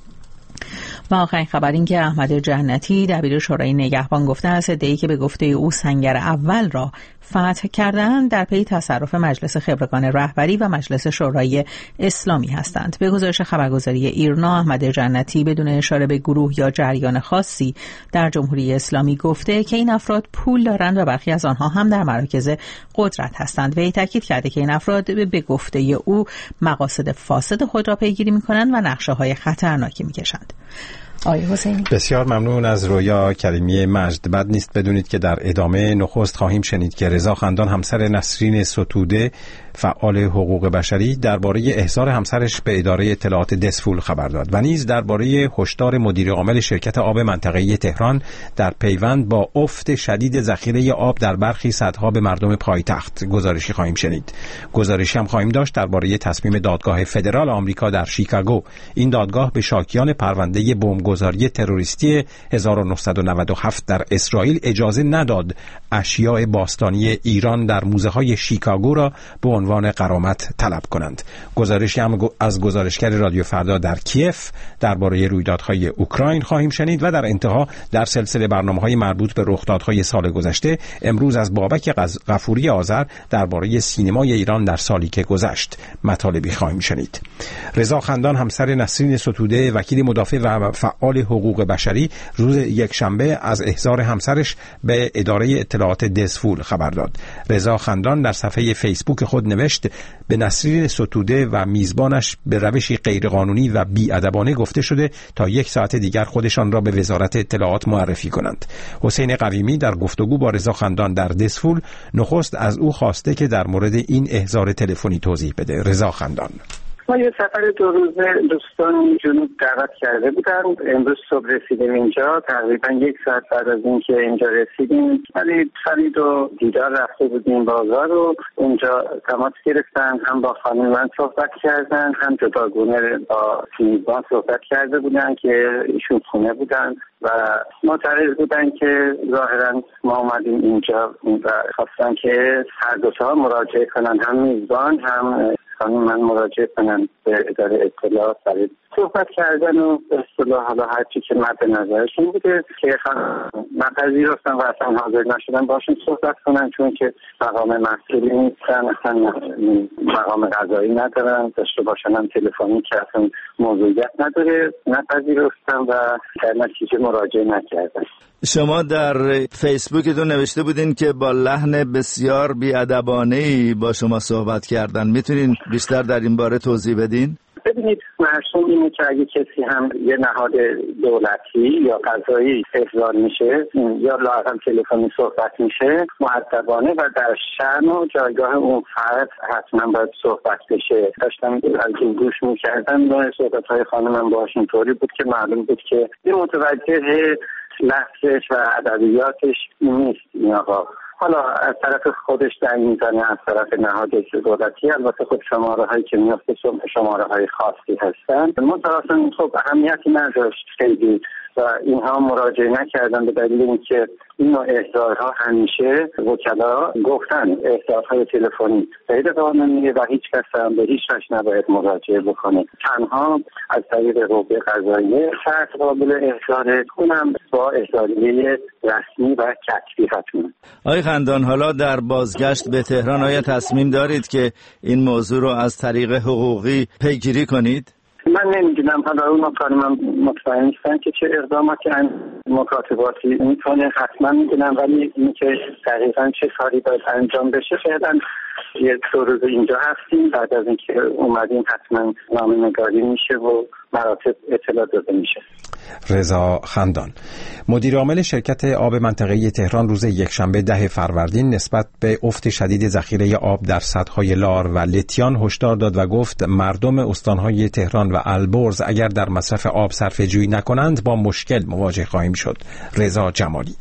و آخرین خبر این که احمد جنتی دبیر شورای نگهبان گفته است عده‌ای که به گفته او سنگر اول را فتح کردند در پی تصرف مجلس خبرگان رهبری و مجلس شورای اسلامی هستند. به گزارش خبرگزاری ایرنا، احمد جنتی بدون اشاره به گروه یا جریان خاصی در جمهوری اسلامی گفته که این افراد پول دارند و برخی از آنها هم در مراکز قدرت هستند. وی تاکید کرده که این افراد به گفته او مقاصد فاسد خود را پیگیری می‌کنند و نقشه‌های خطرناکی می‌کشند. آقای حسینی، بسیار ممنون از رویا کریمی مجد. بد نیست بدونید که در ادامه نخست خواهیم شنید که رضا خندان همسر نسرین ستوده فعال حقوق بشری درباره احضار همسرش به اداره اطلاعات دسفول خبر داد و نیز درباره هشدار مدیر عامل شرکت آب منطقه‌ای تهران در پیوند با افت شدید ذخیره آب در برخی سدها به مردم پایتخت گزارشی خواهیم شنید. گزارشی هم خواهیم داشت درباره تصمیم دادگاه فدرال آمریکا در شیکاگو. این دادگاه به شاکیان پرونده بمبگذاری تروریستی 1997 در اسرائیل اجازه نداد اشیاء باستانی ایران در موزه‌های شیکاگو را به عنوان عنوان غرامت طلب کنند. گزارشی هم از گزارشگر رادیو فردا در کیف درباره رویدادهای اوکراین خواهیم شنید و در انتها در سلسله برنامه‌های مربوط به رخدادهای سال گذشته امروز از بابک غفوری آذر درباره سینمای ایران در سالی که گذشت مطالبی خواهیم شنید. رضا خندان همسر نسرین ستوده وکیل مدافع و فعال حقوق بشری روز یکشنبه از احضار همسرش به اداره اطلاعات دزفول خبر داد. رضا خندان در صفحه فیسبوک خود نوشت به نسرین ستوده و میزبانش به روشی غیرقانونی و بی‌ادبانه گفته شده تا 1 ساعت دیگر خودشان را به وزارت اطلاعات معرفی کنند. حسین قویمی در گفتگو با رضا خندان در دزفول نخست از او خواسته که در مورد این احضار تلفنی توضیح بده. رضا خندان: ما یه سفر 2 روزه دوستان جنوب دعوت کرده بودن. امروز صبح رسیدیم اینجا، تقریبا 1 ساعت بعد از اینکه اینجا رسیدیم ولی خرید و دیدار رفته بودیم بازار و اونجا تماس گرفتن، هم با خانم من صحبت کردن هم جداگونه با میزبان صحبت کرده بودن که ایشون خونه بودن و معترض بودن که ظاهرا ما اومدیم اینجا و خواستن که هر دو تا مراجعه کنن، هم میزبان هم خانم من مراجعه کنن به اداره اطلاعات برای صحبت کردن و به اصطلاح حالا هرچی که مد نظرشون بوده که نپذیرفتن و اصلا حاضر نشدن باشون صحبت کنن، چون که مقام مسئولی نیستن، اصلا مقام قضایی ندارن، داشته باشن هم تلفنی که اصلا موضوعیت نداره، نپذیرفتن و در نتیجه مراجعه نکردن. شما در فیسبوکتون نوشته بودین که با لحن بسیار بی‌ادبانه‌ای با شما صحبت کردن. میتونین بیشتر در این باره توضیح بدین؟ ببینید، مرسوم اینه که اگه کسی هم یه نهاد دولتی یا قضایی احضار میشه یا لااقل تلفنی صحبت میشه مؤدبانه و در شأن و جایگاه اون فرد حتما باید صحبت بشه. داشتم از این گوش میکردم، نوع صحبت‌های خانمم باهاش اینطوری بود که معلوم بود که یه متوجه لفظش و ادبیاتش نیست این آقا. حالا از طرف خودش دنگ میزنه، از طرف نهاد دولتی البته خود شماره هایی که میفته شماره های خاصی هستن، متأسفانه خب اهمیتی نداشت خیلی و اینها مراجعه نکردن به دلیل اینکه این نوع احضارها همیشه وکلا گفتن احضارهای تلفنی غیر قانونیه و هیچ کس هم به هیچ وجه نباید مراجعه بکنه، تنها از طریق قوه قضاییه شرط قابل احضاره، اونم با احضاریه رسمی و کتبی حتما. آقای خندان، حالا در بازگشت به تهران آیا تصمیم دارید که این موضوع رو از طریق حقوقی پیگیری کنید؟ من نمیدونم، حالا اون خانم مطمئن نیستن که چه اقداماتی مکاتباتی میتونه، حتما میدونم، ولی اینکه دقیقا چه کاری باید انجام بشه فعلا یه 2 روز اینجا هستیم، بعد از اینکه اومدیم حتما نامه‌نگاری میشه و مراتب اطلاع داده میشه. رضا خندان، مدیر عامل شرکت آب منطقه‌ای تهران روز یکشنبه 10 فروردین نسبت به افت شدید ذخیره آب در سدهای لار و لتیان هشدار داد و گفت مردم استانهای تهران و البرز اگر در مصرف آب صرفه‌جویی نکنند با مشکل مواجه خواهیم شد. رضا جمالی: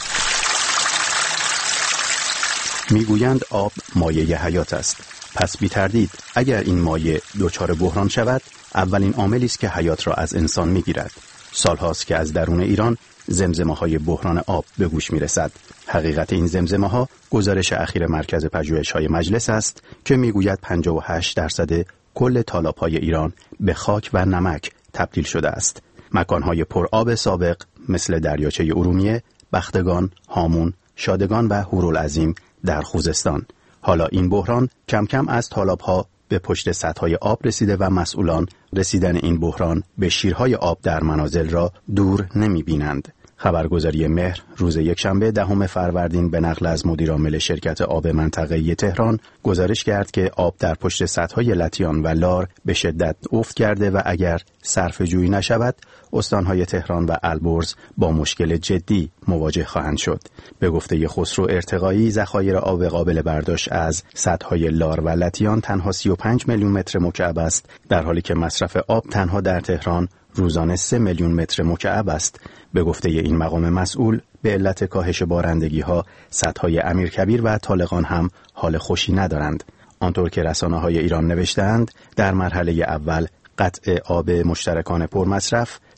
میگویند آب مایه حیات است. پس بی تردید اگر این مایه دچار بحران شود، اولین عاملی است که حیات را از انسان میگیرد. سالهاست که از درون ایران زمزمه‌های بحران آب به گوش میرسد. حقیقت این زمزمه‌ها گزارش اخیر مرکز پژوهش‌های مجلس است که میگوید 58% کل تالاب‌های ایران به خاک و نمک تبدیل شده است. مکان‌های پر آب سابق مثل دریاچه ارومیه، بختگان، هامون، شادگان و هورالعظیم در خوزستان. حالا این بحران کم کم از تالاب‌ها به پشت سطح‌های آب رسیده و مسئولان رسیدن این بحران به شیرهای آب در منازل را دور نمی‌بینند. خبرگزاری مهر روز یکشنبه 10 فروردین به نقل از مدیر عامل شرکت آب منطقه‌ای تهران گزارش کرد که آب در پشت سطح‌های لتیان و لار به شدت افت کرده و اگر صرفه‌جویی نشود استان‌های تهران و البرز با مشکل جدی مواجه خواهند شد. به گفته خسرو ارتقایی، ذخایر آب قابل برداشت از سدهای لار و لتیان تنها 35 میلیون متر مکعب است، در حالی که مصرف آب تنها در تهران روزانه 3 میلیون متر مکعب است. به گفته این مقام مسئول، به علت کاهش بارندگی‌ها سدهای امیرکبیر و طالقان هم حال خوشی ندارند. آنطور که رسانه‌های ایران نوشتند، در مرحله اول قطع آب مشترکان پرمصرف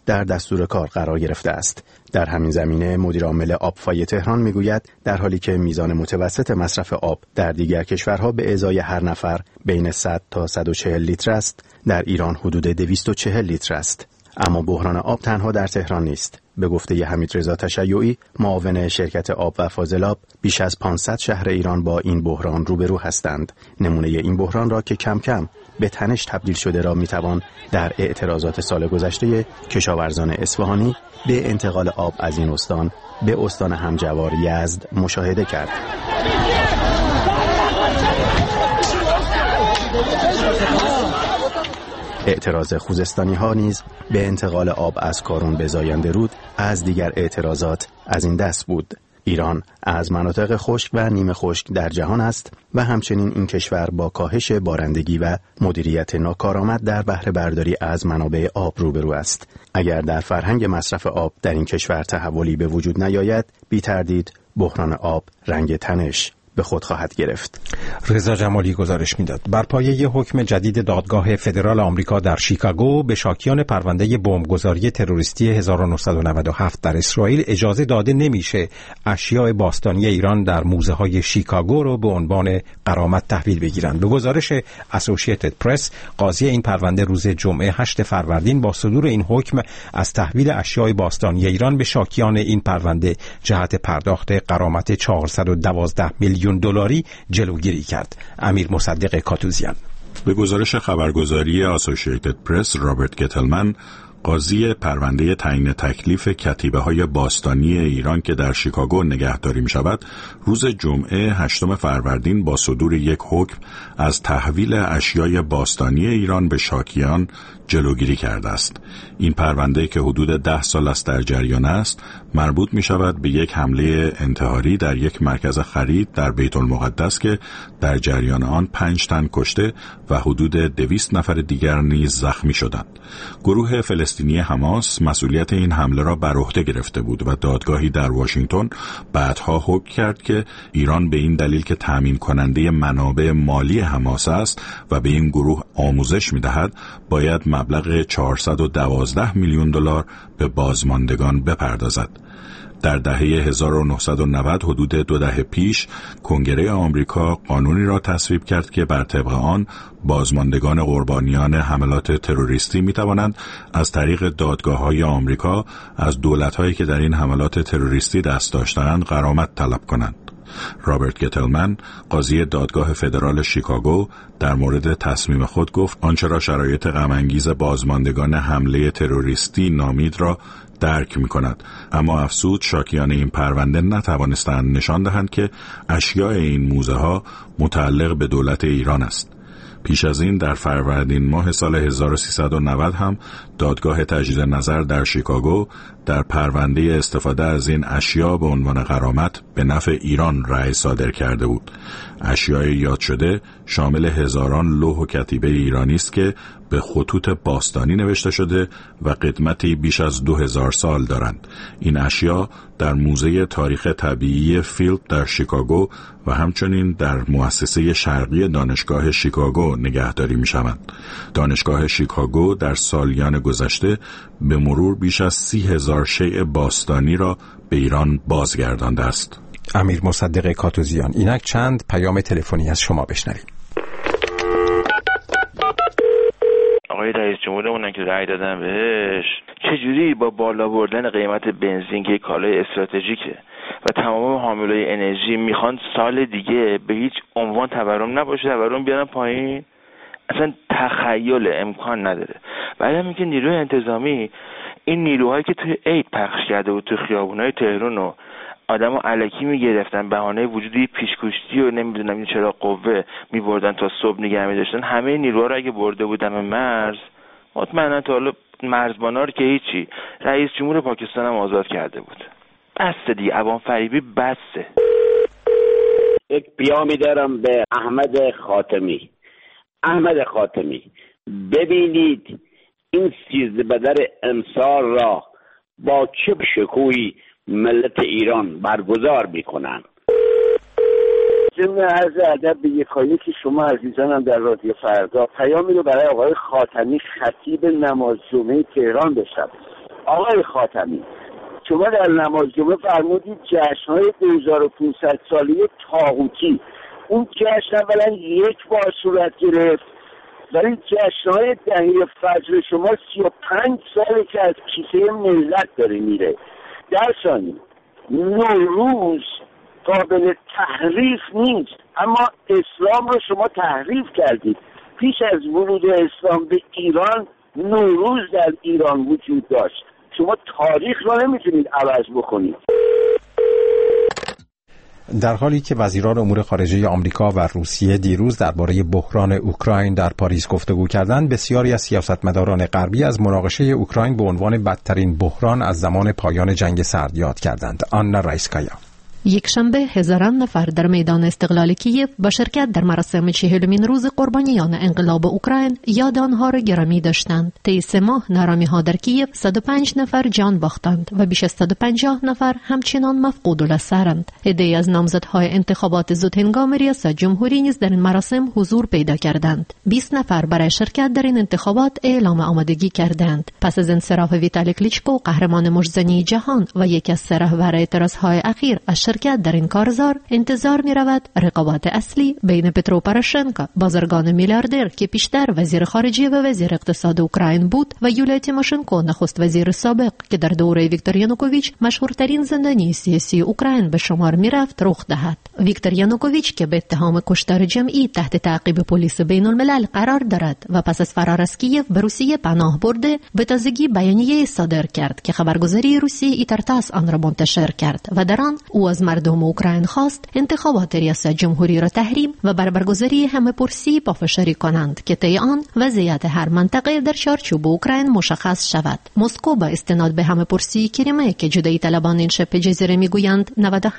در دستور کار قرار گرفته است. در همین زمینه مدیر عامل آبفای تهران میگوید در حالی که میزان متوسط مصرف آب در دیگر کشورها به ازای هر نفر بین 100 تا 140 لیتر است، در ایران حدود 240 لیتر است. اما بحران آب تنها در تهران نیست. به گفته حمیدرضا تشیعی، معاون شرکت آب و فاضلاب، بیش از 500 شهر ایران با این بحران روبرو هستند. نمونه این بحران را که کم کم به تنش تبدیل شده را میتوان در اعتراضات سال گذشته کشاورزان اصفهانی به انتقال آب از این استان به استان همجوار یزد مشاهده کرد. اعتراض خوزستانی ها نیز به انتقال آب از کارون به زاینده رود از دیگر اعتراضات از این دست بود. ایران از مناطق خشک و نیمه خشک در جهان است و همچنین این کشور با کاهش بارندگی و مدیریت ناکارآمد در بهره برداری از منابع آب روبرو است. اگر در فرهنگ مصرف آب در این کشور تحولی به وجود نیاید، بی تردید بحران آب رنگ تنش به خود خواهد گرفت. رضا جمالی گزارش میداد. بر پایه حکم جدید دادگاه فدرال آمریکا در شیکاگو به شاکیان پرونده بمبگذاری تروریستی 1997 در اسرائیل اجازه داده نمیشه اشیاء باستانی ایران در موزه های شیکاگو رو به عنوان غرامت تحویل بگیرند. به گزارش اسوسییتد پرس، قاضی این پرونده روز جمعه 8 فروردین با صدور این حکم از تحویل اشیاء باستانی ایران به شاکیان این پرونده جهت پرداخت غرامت 412 میلیون دلاری جلوگیری کرد. امیر مصدق کاتوزیان. به گزارش خبرگزاری اسوسییتد پرس، رابرت گتلمن، قاضی پرونده تعیین تکلیف کتیبه های باستانی ایران که در شیکاگو نگهداری می شود، روز جمعه 8 فروردین با صدور یک حکم از تحویل اشیای باستانی ایران به شاکیان جلوگیری کرده است. این پرونده که حدود 10 سال است در جریان است، مربوط می شود به یک حمله انتحاری در یک مرکز خرید در بیت المقدس که در جریان آن 5 تن کشته و حدود 200 نفر دیگر نیز زخمی شدند. گروه فلسطینی حماس مسئولیت این حمله را بر عهده گرفته بود و دادگاهی در واشنگتن بعدها حکم کرد که ایران به این دلیل که تامین کننده منابع مالی حماس است و به این گروه آموزش می دهد، باید مبلغ 412 میلیون دلار به بازماندگان بپردازد. در دهه 1990 حدود 2 دهه پیش کنگره آمریکا قانونی را تصویب کرد که بر طبق آن بازماندگان قربانیان حملات تروریستی می توانند از طریق دادگاه‌های آمریکا از دولت‌هایی که در این حملات تروریستی دست داشتند غرامت طلب کنند. رابرت گتلمن، قاضی دادگاه فدرال شیکاگو، در مورد تصمیم خود گفت آنچه را شرایط غم‌انگیز بازماندگان حمله تروریستی نامید را درک می کند، اما افزود شاکیان این پرونده نتوانستند نشان دهند که اشیاء این موزه ها متعلق به دولت ایران است. پیش از این در فروردین ماه سال 1390 هم دادگاه تجدید نظر در شیکاگو در پرونده استفاده از این اشیاء به عنوان غرامت به نفع ایران رأی صادر کرده بود. اشیاء یاد شده شامل هزاران لوح و کتیبه ایرانی است که به خطوط باستانی نوشته شده و قدمتی بیش از 2000 سال دارند. این اشیاء در موزه تاریخ طبیعی فیلد در شیکاگو و همچنین در مؤسسه شرقی دانشگاه شیکاگو نگهداری می شوند. دانشگاه شیکاگو در سالیان گذشته به مرور بیش از 30,000 شیء باستانی را به ایران بازگردانده است. امیر مصدق کاتوزیان. اینک چند پیام تلفنی از شما بشنویم. آقای رئیس جمهورمون که رأی دادن بهش، چجوری با بالا بردن قیمت بنزین که کالای استراتژیکه و تمام حاملای انرژی میخوان سال دیگه به هیچ عنوان تورم نباشه، تورم بیارن پایین؟ اصلا تخیل امکان نداره. بعد هم اینکه نیروی انتظامی، این نیروهایی که توی عید پخش کرده بود تو خیابونای تهران و آدمو الکی میگرفتن، بهانه وجودی پیشکشتی و نمیدونم این چرا قوه میبردن تا صبح نگه می‌داشتن، همه نیروها رو اگه برده بودن مرز، مطمئنا تا حالا مرزبانا رو که هیچی، رئیس جمهور پاکستان هم آزاد کرده بود. بسته دیگه، عوام فریبی بسته. یک پیامی دارم به احمد خاتمی. ببینید این 13 بدر امسال را با چه شکوهی ملت ایران برگزار میکنن. ضمن عرض ادب به یکایی که شما عزیزانم در رادیو فردا پیامی رو برای آقای خاتمی خطیب نماز جمعه تهران بشنوید. آقای خاتمی، شما در نماز جمعه فرمودید جشن‌های 2500 ساله طاغوتی، اون جشن اولا یک بار صورت گرفت، ولی جشن‌های دهه فجر شما 35 ساله که از کیسه ملت داره میره. در ثانی نوروز قابل تحریف نیست، اما اسلام رو شما تحریف کردید. پیش از ورود اسلام به ایران نوروز در ایران وجود داشت. شما تاریخ رو نمیتونید عوض بکنید. در حالی که وزیران امور خارجه آمریکا و روسیه دیروز درباره بحران اوکراین در پاریس گفتگو کردند، بسیاری از سیاستمداران غربی از مناقشه اوکراین به عنوان بدترین بحران از زمان پایان جنگ سرد یاد کردند. آنا رایسکایا. یکشنبه هزاران نفر در میدان استقلال کیف با شرکت در مراسم 40مین روز قربانیان انقلاب اوکراین یاد آنها را گرامی داشتند. طی 3 ماه نارامی‌ها در کیف 105 نفر جان باختند و بیش از 150 نفر همچنان مفقود الاثرند. عده‌ای از نامزدهای انتخابات زودهنگام ریاست جمهوری نیز در این مراسم حضور پیدا کردند. 20 نفر برای شرکت در این انتخابات اعلام آمادگی کردند. پس از انصراف ویتالی کلیچکو، قهرمان مشت‌زنی جهان و یکی از 3 رهبر اعتراض‌های اخیر از شرکت در این کارزار، انتظار می رود رقابت اصلی بین پترو پاروشنکو، بازرگان میلیاردر که پیشتر وزیر خارجه و وزیر اقتصاد اوکراین بود، و یولیا تیموشنکو، نخست وزیر سابق که در دوره ویکتور یانوکوویچ مشهورترین زندانی سیاسی اوکراین به شمار می رفت، رخ دهد. ویکتور یانوکوویچ که به اتهام کشتار جمعی تحت تعقیب پلیس بین الملل قرار دارد و پس از فرار از کیف به روسیه پناه برده، به تازگی بیانیه صادر کرد که خبرگزاری روسیه ایترتاس آن را منتشر کرد و در آن او از مردم اوکراین خواست انتخابات ریاست جمهوری را تحریم و بر برگزاری همه‌پرسی پافشاری کنند که طی آن وضعیت هر منطقه در چارچوب اوکراین مشخص شود. مسکو با استناد به همه‌پرسی کریمه که جدایی طلبان این شبه جزیره میگویند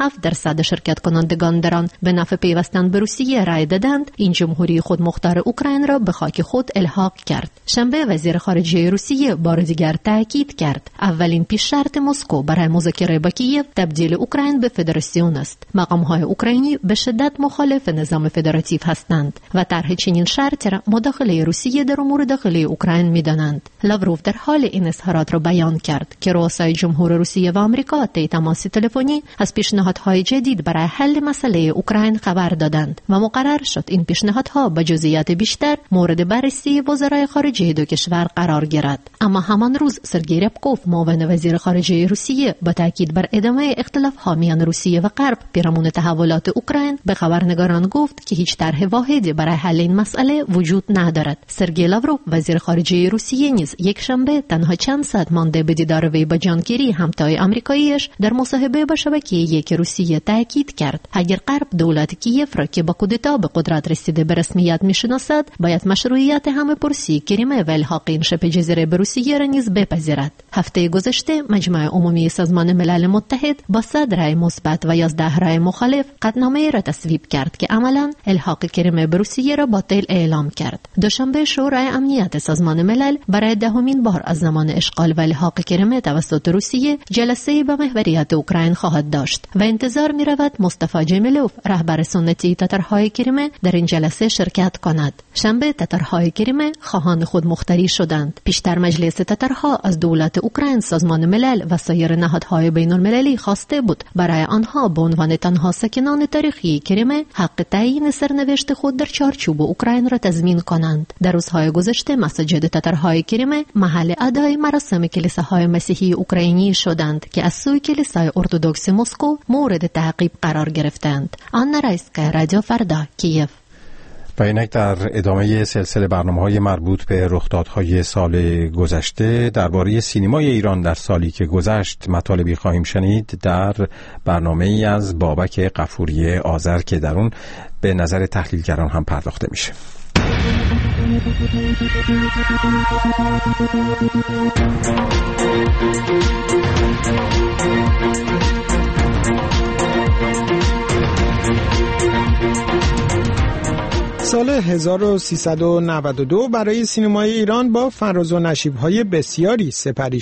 97% شرکت کنندگان در آن به نفع پیوستن به روسیه رای دادند، این جمهوری خودمختار اوکراین را به خاک خود الحاق کرد. شنبه وزیر خارجه روسیه بار دیگر تاکید کرد اولین پیش شرط مسکو برای مذاکره با کیف تبدیل اوکراین به فدراسیون است. مقام‌های اوکراینی به شدت مخالف نظام فدراتیو هستند و طرح چنین شرطی را مداخله روسیه در امور داخلی اوکراین می‌دانند. لاوروف در حال این اظهارات را بیان کرد که رؤسای جمهور روسیه و آمریکا طی تماس تلفنی از پیشنهادهای جدید برای حل مسئله اوکراین خبر دادند و مقرر شد این پیشنهادها با جزئیات بیشتر مورد بررسی وزرای خارجه دو کشور قرار گیرد. اما همان روز سرگئی ربکوف، معاون وزیر خارجه روسیه، با تاکید بر ادامه اختلاف‌ها میان روسیه و غرب پیرامون تحولات اوکراین به خبرنگاران گفت که هیچ طرح واحدی برای حل این مسئله وجود ندارد. سرگئی لاوروف، وزیر خارجه روسیه، نیز یک شنبه تنها چند ساعت مانده به دیدار وی با جان کری، همتای آمریکاییش، در مصاحبه با شبکه یک روسیه تاکید کرد اگر غرب دولت کیف را که با کودتا به قدرت رسیده به رسمیت میشناسد، باید مشروعیت همه‌پرسی کریمه و الحاق این شبه جزیره به روسیه را نیز بپذیرد. هفته گذشته مجمع عمومی سازمان ملل متحد با 100 رای مثبت و 11 رای مخالف قطعنامه‌ای را تصویب کرد که عملاً الحاق کریمه به روسیه را باطل اعلام کرد. دوشنبه شورای امنیت سازمان ملل برای 10مین بار از زمان اشغال و الحاق کریمه توسط روسیه جلسه‌ای به محوریت اوکراین خواهد داشت و انتظار می‌رود مصطفی جمیلوف، رهبر سنتی تاتارهای کریمه، در این جلسه شرکت کند. شنبه تاتارهای کریمه خواهان خودمختاری شدند. پیشتر مجلس تاتارها از دولت اوکراین، سازمان ملل و سایر نهادهای بین‌المللی خواسته بود برای آنها به عنوان تنها ساکنان تاریخی کریمه حق تعیین سرنوشت خود در چارچوب اوکراین را تضمین کنند. در روزهای گذشته مساجد تاتارهای کریمه محل ادای مراسم کلیساهای مسیحی اوکراینی شدند که از سوی کلیسای ارتدوکس مسکو مورد تعقیب قرار گرفتند. آنا رایسکایا، رادیو فردا، کیف. و اینک در ادامه سلسله برنامه‌های مربوط به رخدادهای سال گذشته درباره سینمای ایران در سالی که گذشت مطالبی خواهیم شنید در برنامه‌ای از بابک غفوری آذر که در اون به نظر تحلیلگران هم پرداخته میشه. سال 1392 برای سینمای ایران با فراز و نشیب‌های بسیاری سپری شد.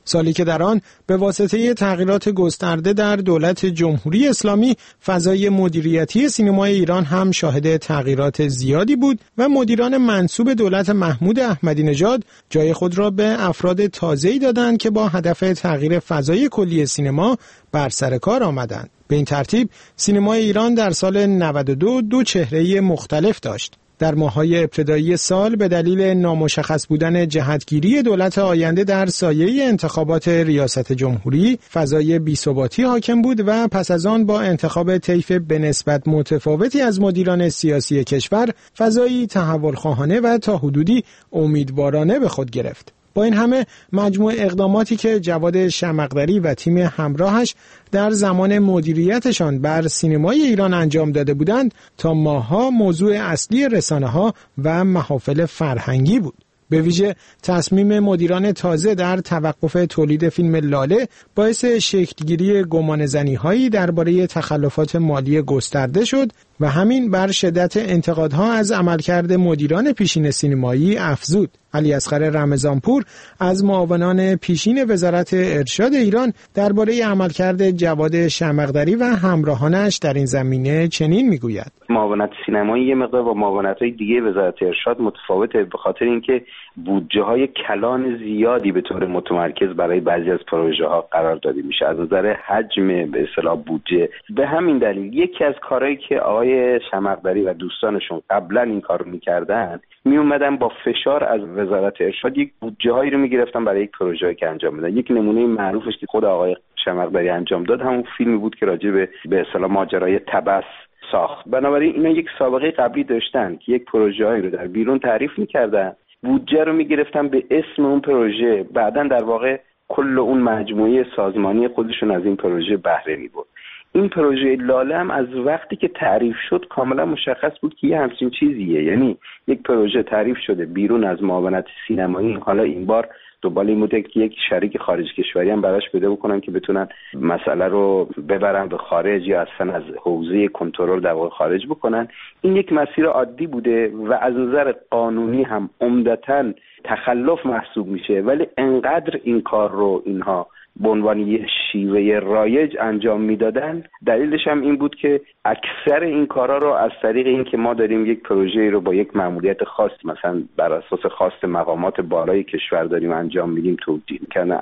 سالی که در آن به واسطه تغییرات گسترده در دولت جمهوری اسلامی فضای مدیریتی سینمای ایران هم شاهد تغییرات زیادی بود و مدیران منسوب دولت محمود احمدی نژاد جای خود را به افراد تازه‌ای دادند که با هدف تغییر فضای کلی سینما بر سر کار آمدند. به این ترتیب سینمای ایران در سال 92 دو چهره مختلف داشت. در ماه‌های ابتدایی سال به دلیل نامشخص بودن جهتگیری دولت آینده در سایه انتخابات ریاست جمهوری، فضای بی‌ثباتی حاکم بود و پس از آن با انتخاب طیف به نسبت متفاوتی از مدیران سیاسی کشور، فضایی تحولخواهانه و تا حدودی امیدوارانه به خود گرفت. با این همه مجموع اقداماتی که جواد شمقدری و تیم همراهش در زمان مدیریتشان بر سینمای ایران انجام داده بودند تا ماه‌ها موضوع اصلی رسانه‌ها و محافل فرهنگی بود. به ویژه تصمیم مدیران تازه در توقف تولید فیلم لاله باعث شکلگیری گمانه‌زنی‌هایی درباره تخلفات مالی گسترده شد و همین بر شدت انتقادها از عملکرد مدیران پیشین سینمایی افزود. علی اصغر رمضانپور از معاونان پیشین وزارت ارشاد ایران درباره عملکرد جواد شمقدری و همراهانش در این زمینه چنین میگوید: معاونت سینمایی یه مقدار با معاونت‌های دیگه وزارت ارشاد متفاوته، به خاطر اینکه بودجه‌های کلان زیادی به طور متمرکز برای بعضی از پروژه‌ها قرار داده میشه از نظر حجم به اصطلاح بودجه. به همین دلیل یکی از کارهایی که آقای شمقدری و دوستانشون قبلا این کارو می‌کردن، می اومدن با فشار از وزارت ارشاد یک بودجه‌هایی رو می‌گرفتن برای یک پروژه‌ای که انجام میدن. یک نمونه معروفش که خود آقای شمقدری انجام داد همون فیلمی بود که راجع به اصطلاح ماجرای تبس ساخت. بنابراین اینا یک سابقه قبلی داشتن که یک پروژه‌ای رو در بیرون تعریف می‌کردن، بودجه رو می‌گرفتن به اسم اون پروژه، بعداً در واقع کل اون مجموعه سازمانی خودشون از این پروژه بهره می‌برد. این پروژه لاله هم از وقتی که تعریف شد کاملا مشخص بود که یه همچین چیزیه، یعنی یک پروژه تعریف شده بیرون از معاونت سینمایی، حالا این بار دنبال این بوده که یک شریک خارج کشوری هم براش پیدا بکنن که بتونن مسئله رو ببرن به خارج یا اصلا از حوزه کنترل در واقع خارج بکنن. این یک مسیر عادی بوده و از نظر قانونی هم عمدتاً تخلف محسوب میشه، ولی انقدر این کار رو اینها به عنوان یه شیوه رایج انجام میدادن. دلیلش هم این بود که اکثر این کارا رو از طریق این که ما داریم یک پروژه رو با یک مأموریت خاص، مثلا بر اساس خواست مقامات بالای کشور داریم انجام میدیم توجیه میکنن.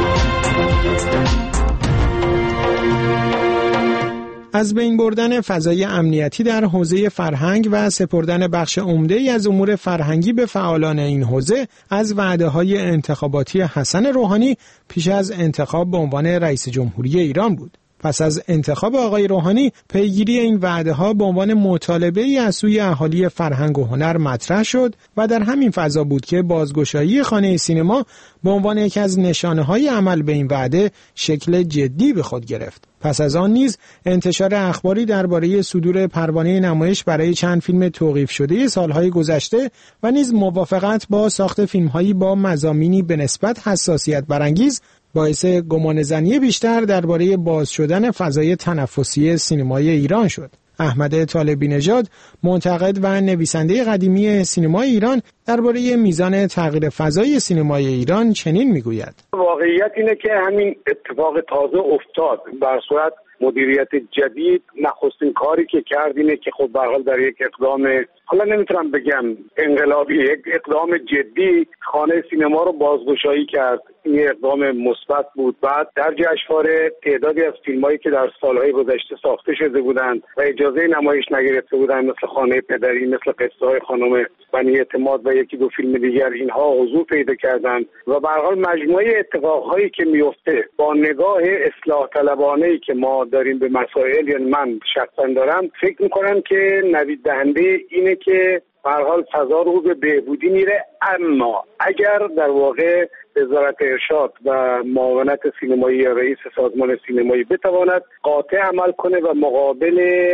از بین بردن فضای امنیتی در حوزه فرهنگ و سپردن بخش عمده‌ای از امور فرهنگی به فعالان این حوزه از وعده‌های انتخاباتی حسن روحانی پیش از انتخاب به عنوان رئیس جمهوری ایران بود. پس از انتخاب آقای روحانی پیگیری این وعده‌ها به عنوان مطالبه‌ای از سوی اهالی فرهنگ و هنر مطرح شد و در همین فضا بود که بازگشایی خانه سینما به عنوان یکی از نشانه‌های عمل به این وعده شکل جدی به خود گرفت. پس از آن نیز انتشار اخباری درباره صدور پروانه نمایش برای چند فیلم توقیف شده سالهای گذشته و نیز موافقت با ساخت فیلم‌هایی با مضامینی به نسبت حساسیت برانگیز باعث گمانه‌زنی بیشتر درباره باز شدن فضای تنفسی سینمای ایران شد. احمد طالبی نژاد، منتقد و نویسنده قدیمی سینمای ایران، درباره میزان تغییر فضای سینمای ایران چنین میگوید: واقعیت اینه که همین اتفاق تازه افتاد. بر صورت مدیریت جدید نخستین کاری که کرد اینه که خب به هر حال در یک اقدام، حالا نمیتونم بگم انقلابی، یک اقدام جدی خانه سینما رو بازگشایی کرد. این اقدام مثبت بود. بعد در جشنواره تعدادی از فیلمایی که در سالهای گذشته ساخته شده بودند و اجازه نمایش نگرفته بودند، مثل خانه پدری، مثل قصه های خانم بنی اعتماد و یکی دو فیلم دیگر، اینها حضور پیدا کردند و به هر حال مجموعه اتفاقهایی که میفته با نگاه اصلاح طلبانه‌ای که ما داریم به مسائل، یعنی من شخصا دارم، فکر می‌کنم که نوید دهنده اینه که به هر حال فضا رو به بهبودی میره. اما اگر در واقع وزارت ارشاد و معاونت سینمایی یا رئیس سازمان سینمایی بتواند قاطع عمل کنه و مقابل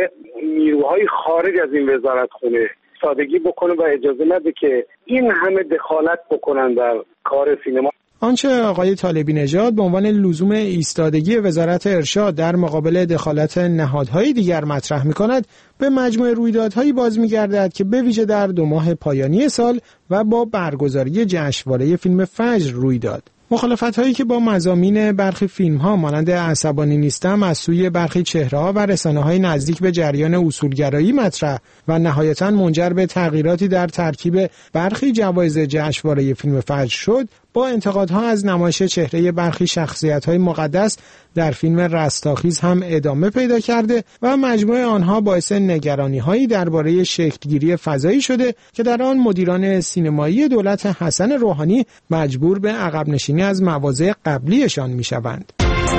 نیروهای خارج از این وزارت خونه سادگی بکنه و اجازه نده که این همه دخالت بکنن در کار سینما. آنچه آقای طالبی نژاد به عنوان لزوم ایستادگی وزارت ارشاد در مقابل دخالت نهادهای دیگر مطرح می‌کند، به مجموعه رویدادهایی باز می‌گردد که به ویژه در 2 ماه پایانی سال و با برگزاری جشنواره فیلم فجر روی داد. مخالفت‌هایی که با مضامین برخی فیلم‌ها مانند عصبانی نیستم از سوی برخی چهره‌ها و رسانه‌های نزدیک به جریان اصولگرایی مطرح و نهایتاً منجر به تغییراتی در ترکیب برخی جوایز جشنواره فیلم فجر شد، با انتقادها از نمایش چهره برخی شخصیت‌های مقدس در فیلم رستاخیز هم ادامه پیدا کرده و مجموع آنها باعث نگرانی‌هایی درباره شکل‌گیری فضایی شده که در آن مدیران سینمایی دولت حسن روحانی مجبور به عقب نشینی از مواضع قبلیشان می‌شوند.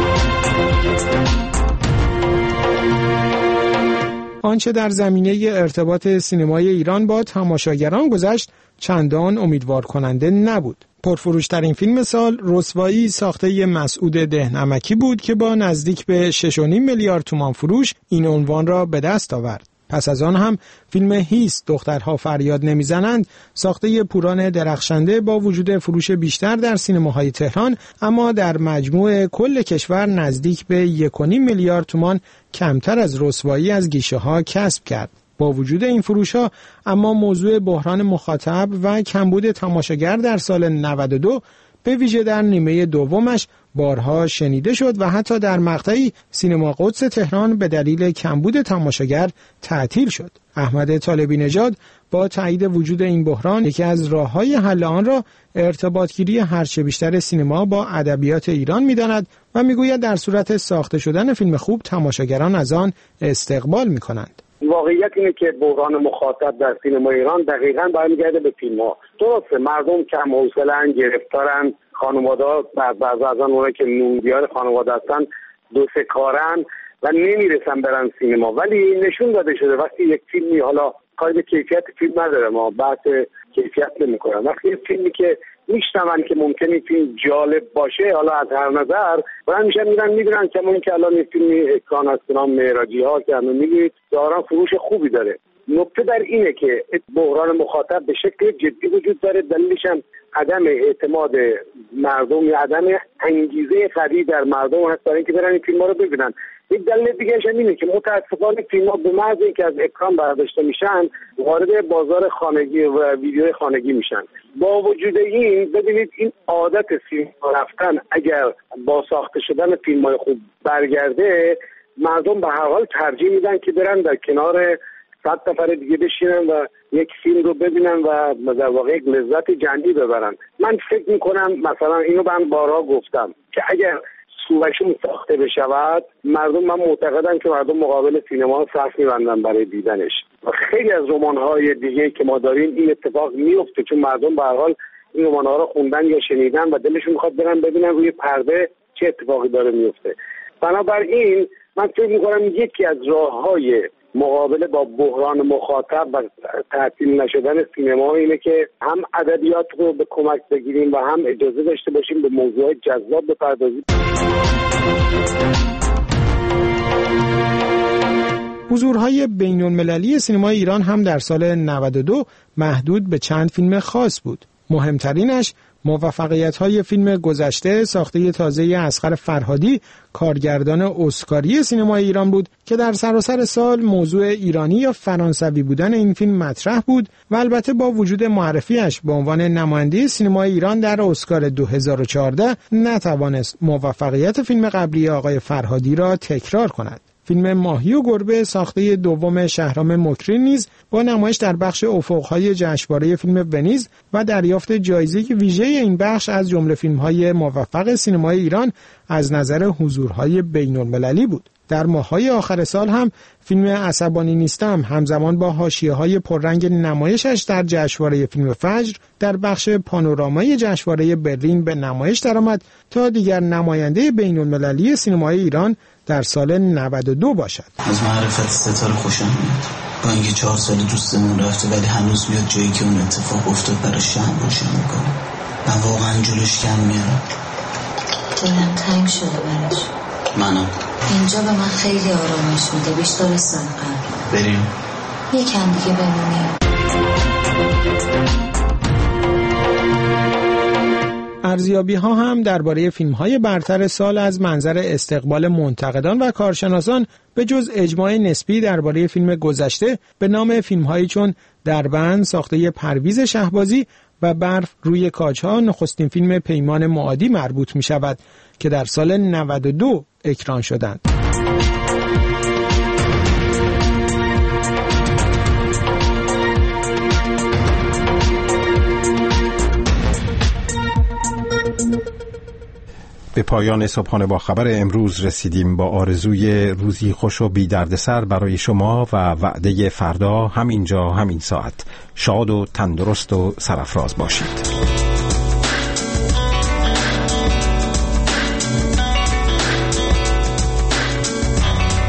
آنچه در زمینه ارتباط سینمای ایران با تماشاگران گذشت چندان امیدوار کننده نبود. پرفروشترین فیلم سال رسوایی ساخته مسعود دهنمکی بود که با نزدیک به 6.5 میلیارد تومان فروش این عنوان را به دست آورد. پس از آن هم فیلم هیس دخترها فریاد نمیزنند ساخته پوران درخشنده با وجود فروش بیشتر در سینماهای تهران اما در مجموع کل کشور نزدیک به 1.5 میلیارد تومان کمتر از رسوایی از گیشه‌ها کسب کرد. با وجود این فروش‌ها اما موضوع بحران مخاطب و کمبود تماشاگر در سال 92 به ویژه در نیمه دومش بارها شنیده شد و حتی در مقطعی سینما قدس تهران به دلیل کمبود تماشاگر تعطیل شد. احمد طالبی نژاد با تایید وجود این بحران یکی از راه‌های حل آن را ارتباطگیری هرچه بیشتر سینما با ادبیات ایران می‌داند و می‌گوید در صورت ساخته شدن فیلم خوب تماشاگران از آن استقبال می‌کنند. واقعیت اینه که بحران مخاطب در سینما ایران دقیقاً برمیگرده به فیلم‌ها. درسته مردم کم حوصله‌اند، گرفتارن، خانواده‌ها بعضی از اونایی که نونبیار خانواده هستن دو سه کارن و نمیرسن برن سینما، ولی نشون داده شده وقتی یک فیلمی، حالا کاری به کیفیت فیلم نداره، ما بحث کیفیت نمی‌کنم، وقتی یک فیلمی که میشنون که ممکنه فیلم جالب باشه، حالا از هر نظر برای میشن میبینن که اون که الان این فیلمی اکران از نام معراجی ها که همه میگید دارن فروش خوبی داره. نکته در اینه که بحران مخاطب به شکل جدی وجود داره، دلیلش هم عدم اعتماد مردم یا عدم انگیزه خرید در مردم هست برای اینکه برن این فیلم‌ها رو ببینن. یک دلیل دیگه هم اینه که متأسفانه فیلم‌ها به محض اینکه از اکران برداشته میشن وارد بازار خانگی و ویدیو خانگی میشن. با وجود این ببینید این عادت سینما رفتن اگر با ساخته شدن فیلم‌های خوب برگرده، مردم به هر حال ترجیح میدن که برن در کنار 100 نفر دیگه بشینن و یک فیلم رو ببینن و در واقع یک لذت جنبی ببرن. من فکر میکنم مثلا اینو من بارها گفتم که اگر سوشون ساخته بشود، من معتقدم که مردم مقابل سینما صف میبندن برای دیدنش. و خیلی از رمان‌های دیگه که ما داریم این اتفاق میفته، چون مردم به هر حال این رمان‌ها رو خوندن یا شنیدن و دلشون میخواد برن ببینن روی پرده چه اتفاقی داره میفته. بنابراین من فکر میکنم یکی از راه‌های مقابله با بحران مخاطب و تعطیل نشدن سینما اینه که هم ادبیات رو به کمک بگیریم و هم اجازه داشته باشیم به موضوعات جذاب بپردازیم. حضورهای بین‌المللی سینمای ایران هم در سال 92 محدود به چند فیلم خاص بود. مهمترینش موفقیت‌های فیلم گذشته ساخته تازه اصغر فرهادی، کارگردان اسکاری سینمای ایران بود که در سراسر سال موضوع ایرانی یا فرانسوی بودن این فیلم مطرح بود و البته با وجود معرفیش به عنوان نماینده سینمای ایران در اسکار 2014 نتوانست موفقیت فیلم قبلی آقای فرهادی را تکرار کند. فیلم ماهی و گربه ساخته دوم شهرام مکری نیز با نمایش در بخش افق‌های جشنواره فیلم ونیز و دریافت جایزه ویژه این بخش از جمله فیلم‌های موفق سینمای ایران از نظر حضورهای بین‌المللی بود. در ماه‌های آخر سال هم فیلم عصبانی نیستم همزمان با حاشیه‌های پررنگ نمایشش در جشنواره فیلم فجر در بخش پانورامای جشنواره برلین به نمایش درآمد تا دیگر نماینده بین‌المللی سینمای ایران در سال 92 باشد. از معرفت ستاره خوشم میاد. با اینکه 4 سال دوستمون رفته ولی هنوز میاد جایی که اون اتفاق افتاد برای شم روشن میکنه. من واقعا جلوش کم میارم. دلم تنگ شده براش. منم. اینجا به من خیلی آرامش میده، بیشتر از سال قبل. بریم. یکم دیگه بمونیم. ارزیابی‌ها هم درباره فیلم‌های برتر سال از منظر استقبال منتقدان و کارشناسان به جز اجماع نسبی درباره فیلم گذشته به نام فیلم‌هایی چون دربند ساخته پرویز شهبازی و برف روی کاج‌ها نخستین فیلم پیمان معادی مربوط می شود که در سال 92 اکران شدند. به پایان صبحانه با خبر امروز رسیدیم، با آرزوی روزی خوش و بی دردسر برای شما و وعده فردا همینجا همین ساعت شاد و تندرست و سرافراز باشید.